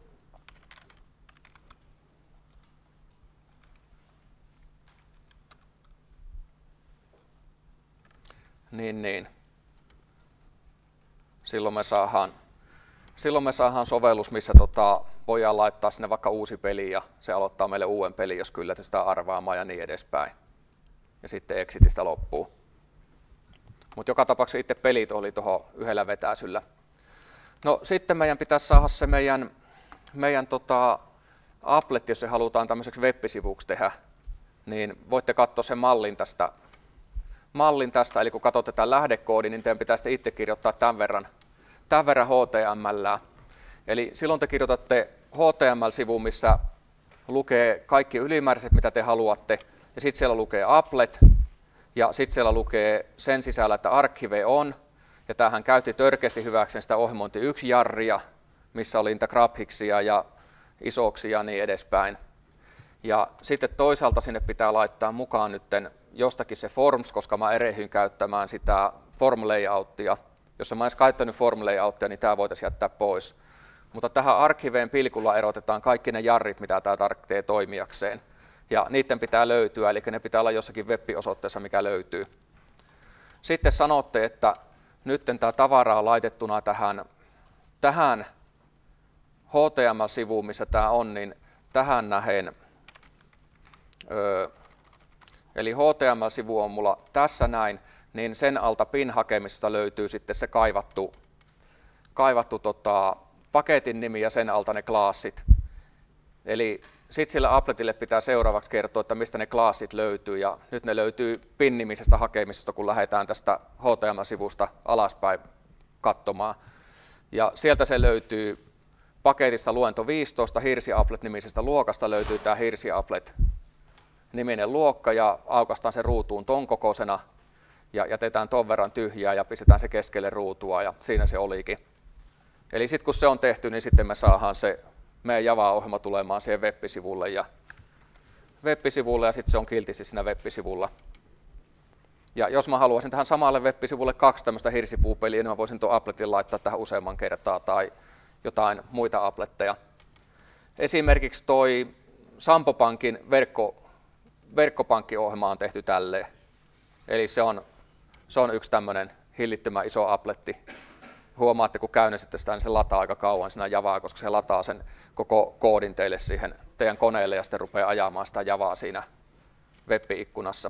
niin, niin. Silloin me saadaan, silloin me saadaan sovellus, missä tota, voidaan laittaa sinne vaikka uusi peli ja se aloittaa meille uuden pelin, jos kyllä sitä arvaamaan ja niin edespäin. Ja sitten exitistä loppuu. Mutta joka tapauksessa itse pelit oli tuohon yhdellä vetäisyllä. No sitten meidän pitäisi saada se meidän, meidän tota, applet, jos se halutaan tämmöiseksi web-sivuksi tehdä, niin voitte katsoa sen mallin tästä. Mallin tästä, eli kun katsotte tämän lähdekoodin, niin teidän pitää sitten itse kirjoittaa tämän verran, tämän verran H T M L. Eli silloin te kirjoitatte H T M L-sivuun, missä lukee kaikki ylimääräiset, mitä te haluatte, ja sitten siellä lukee applet, ja sitten siellä lukee sen sisällä, että Archive on, ja tämähän käytti törkeästi hyväkseen sitä ohjelmointi yksi jarria, missä oli niitä grabhiksia ja isoksia ja niin edespäin. Ja sitten toisaalta sinne pitää laittaa mukaan nytten jostakin se forms, koska mä erehdyin käyttämään sitä form layouttia. Jos mä olisin käyttänyt form layouttia, niin tämä voitaisiin jättää pois. Mutta tähän Archiveen pilkulla erotetaan kaikki ne jarrit, mitä tämä tarvitsee toimijakseen. Ja niiden pitää löytyä, eli ne pitää olla jossakin web-osoitteessa, mikä löytyy. Sitten sanotte, että nyt tämä tavara on laitettuna tähän, tähän H T M L-sivuun, missä tämä on, niin tähän nähen. Öö, eli H T M L-sivu on mulla tässä näin, niin sen alta pin-hakemisesta löytyy sitten se kaivattu, kaivattu tota, paketin nimi ja sen alta ne klassit. Eli sitten sille appletille pitää seuraavaksi kertoa, että mistä ne klassit löytyy, ja nyt ne löytyy pin-nimisestä hakemisesta, kun lähdetään tästä H T M L-sivusta alaspäin katsomaan. Ja sieltä se löytyy paketista luento viisitoista, HirsiApplet-nimisestä luokasta löytyy tämä HirsiApplet-niminen luokka, ja aukaistaan se ruutuun ton kokoisena, ja jätetään ton verran tyhjää, ja pistetään se keskelle ruutua, ja siinä se olikin. Eli sitten kun se on tehty, niin sitten me saadaan se meidän Java-ohjelma tulemaan siihen web-sivulle, ja, web-sivulle, ja sitten se on kiltisti siinä web-sivulla. Ja jos mä haluaisin tähän samalle web-sivulle kaksi tämmöistä hirsipuupeliä, niin mä voisin tuon appletin laittaa tähän useamman kertaa, tai jotain muita appletteja. Esimerkiksi toi Sampo Pankin verkko, verkkopankkiohjelma on tehty tälleen. Eli se on, se on yksi tämmöinen hillittömän iso appletti. Huomaatte, kun käynnistätte sitä, niin se lataa aika kauan siinä Javaa, koska se lataa sen koko koodin teille siihen teidän koneelle ja sitten rupeaa ajamaan sitä Javaa siinä web-ikkunassa.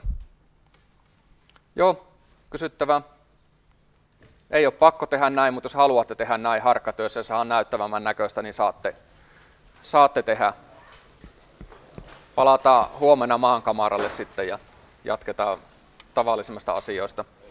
Joo, kysyttävää. Ei ole pakko tehdä näin, mutta jos haluatte tehdä näin harkkatyössä ja saada näyttävämmän näköistä, niin saatte, saatte tehdä. Palataan huomenna maankamaralle sitten ja jatketaan tavallisemmista asioista.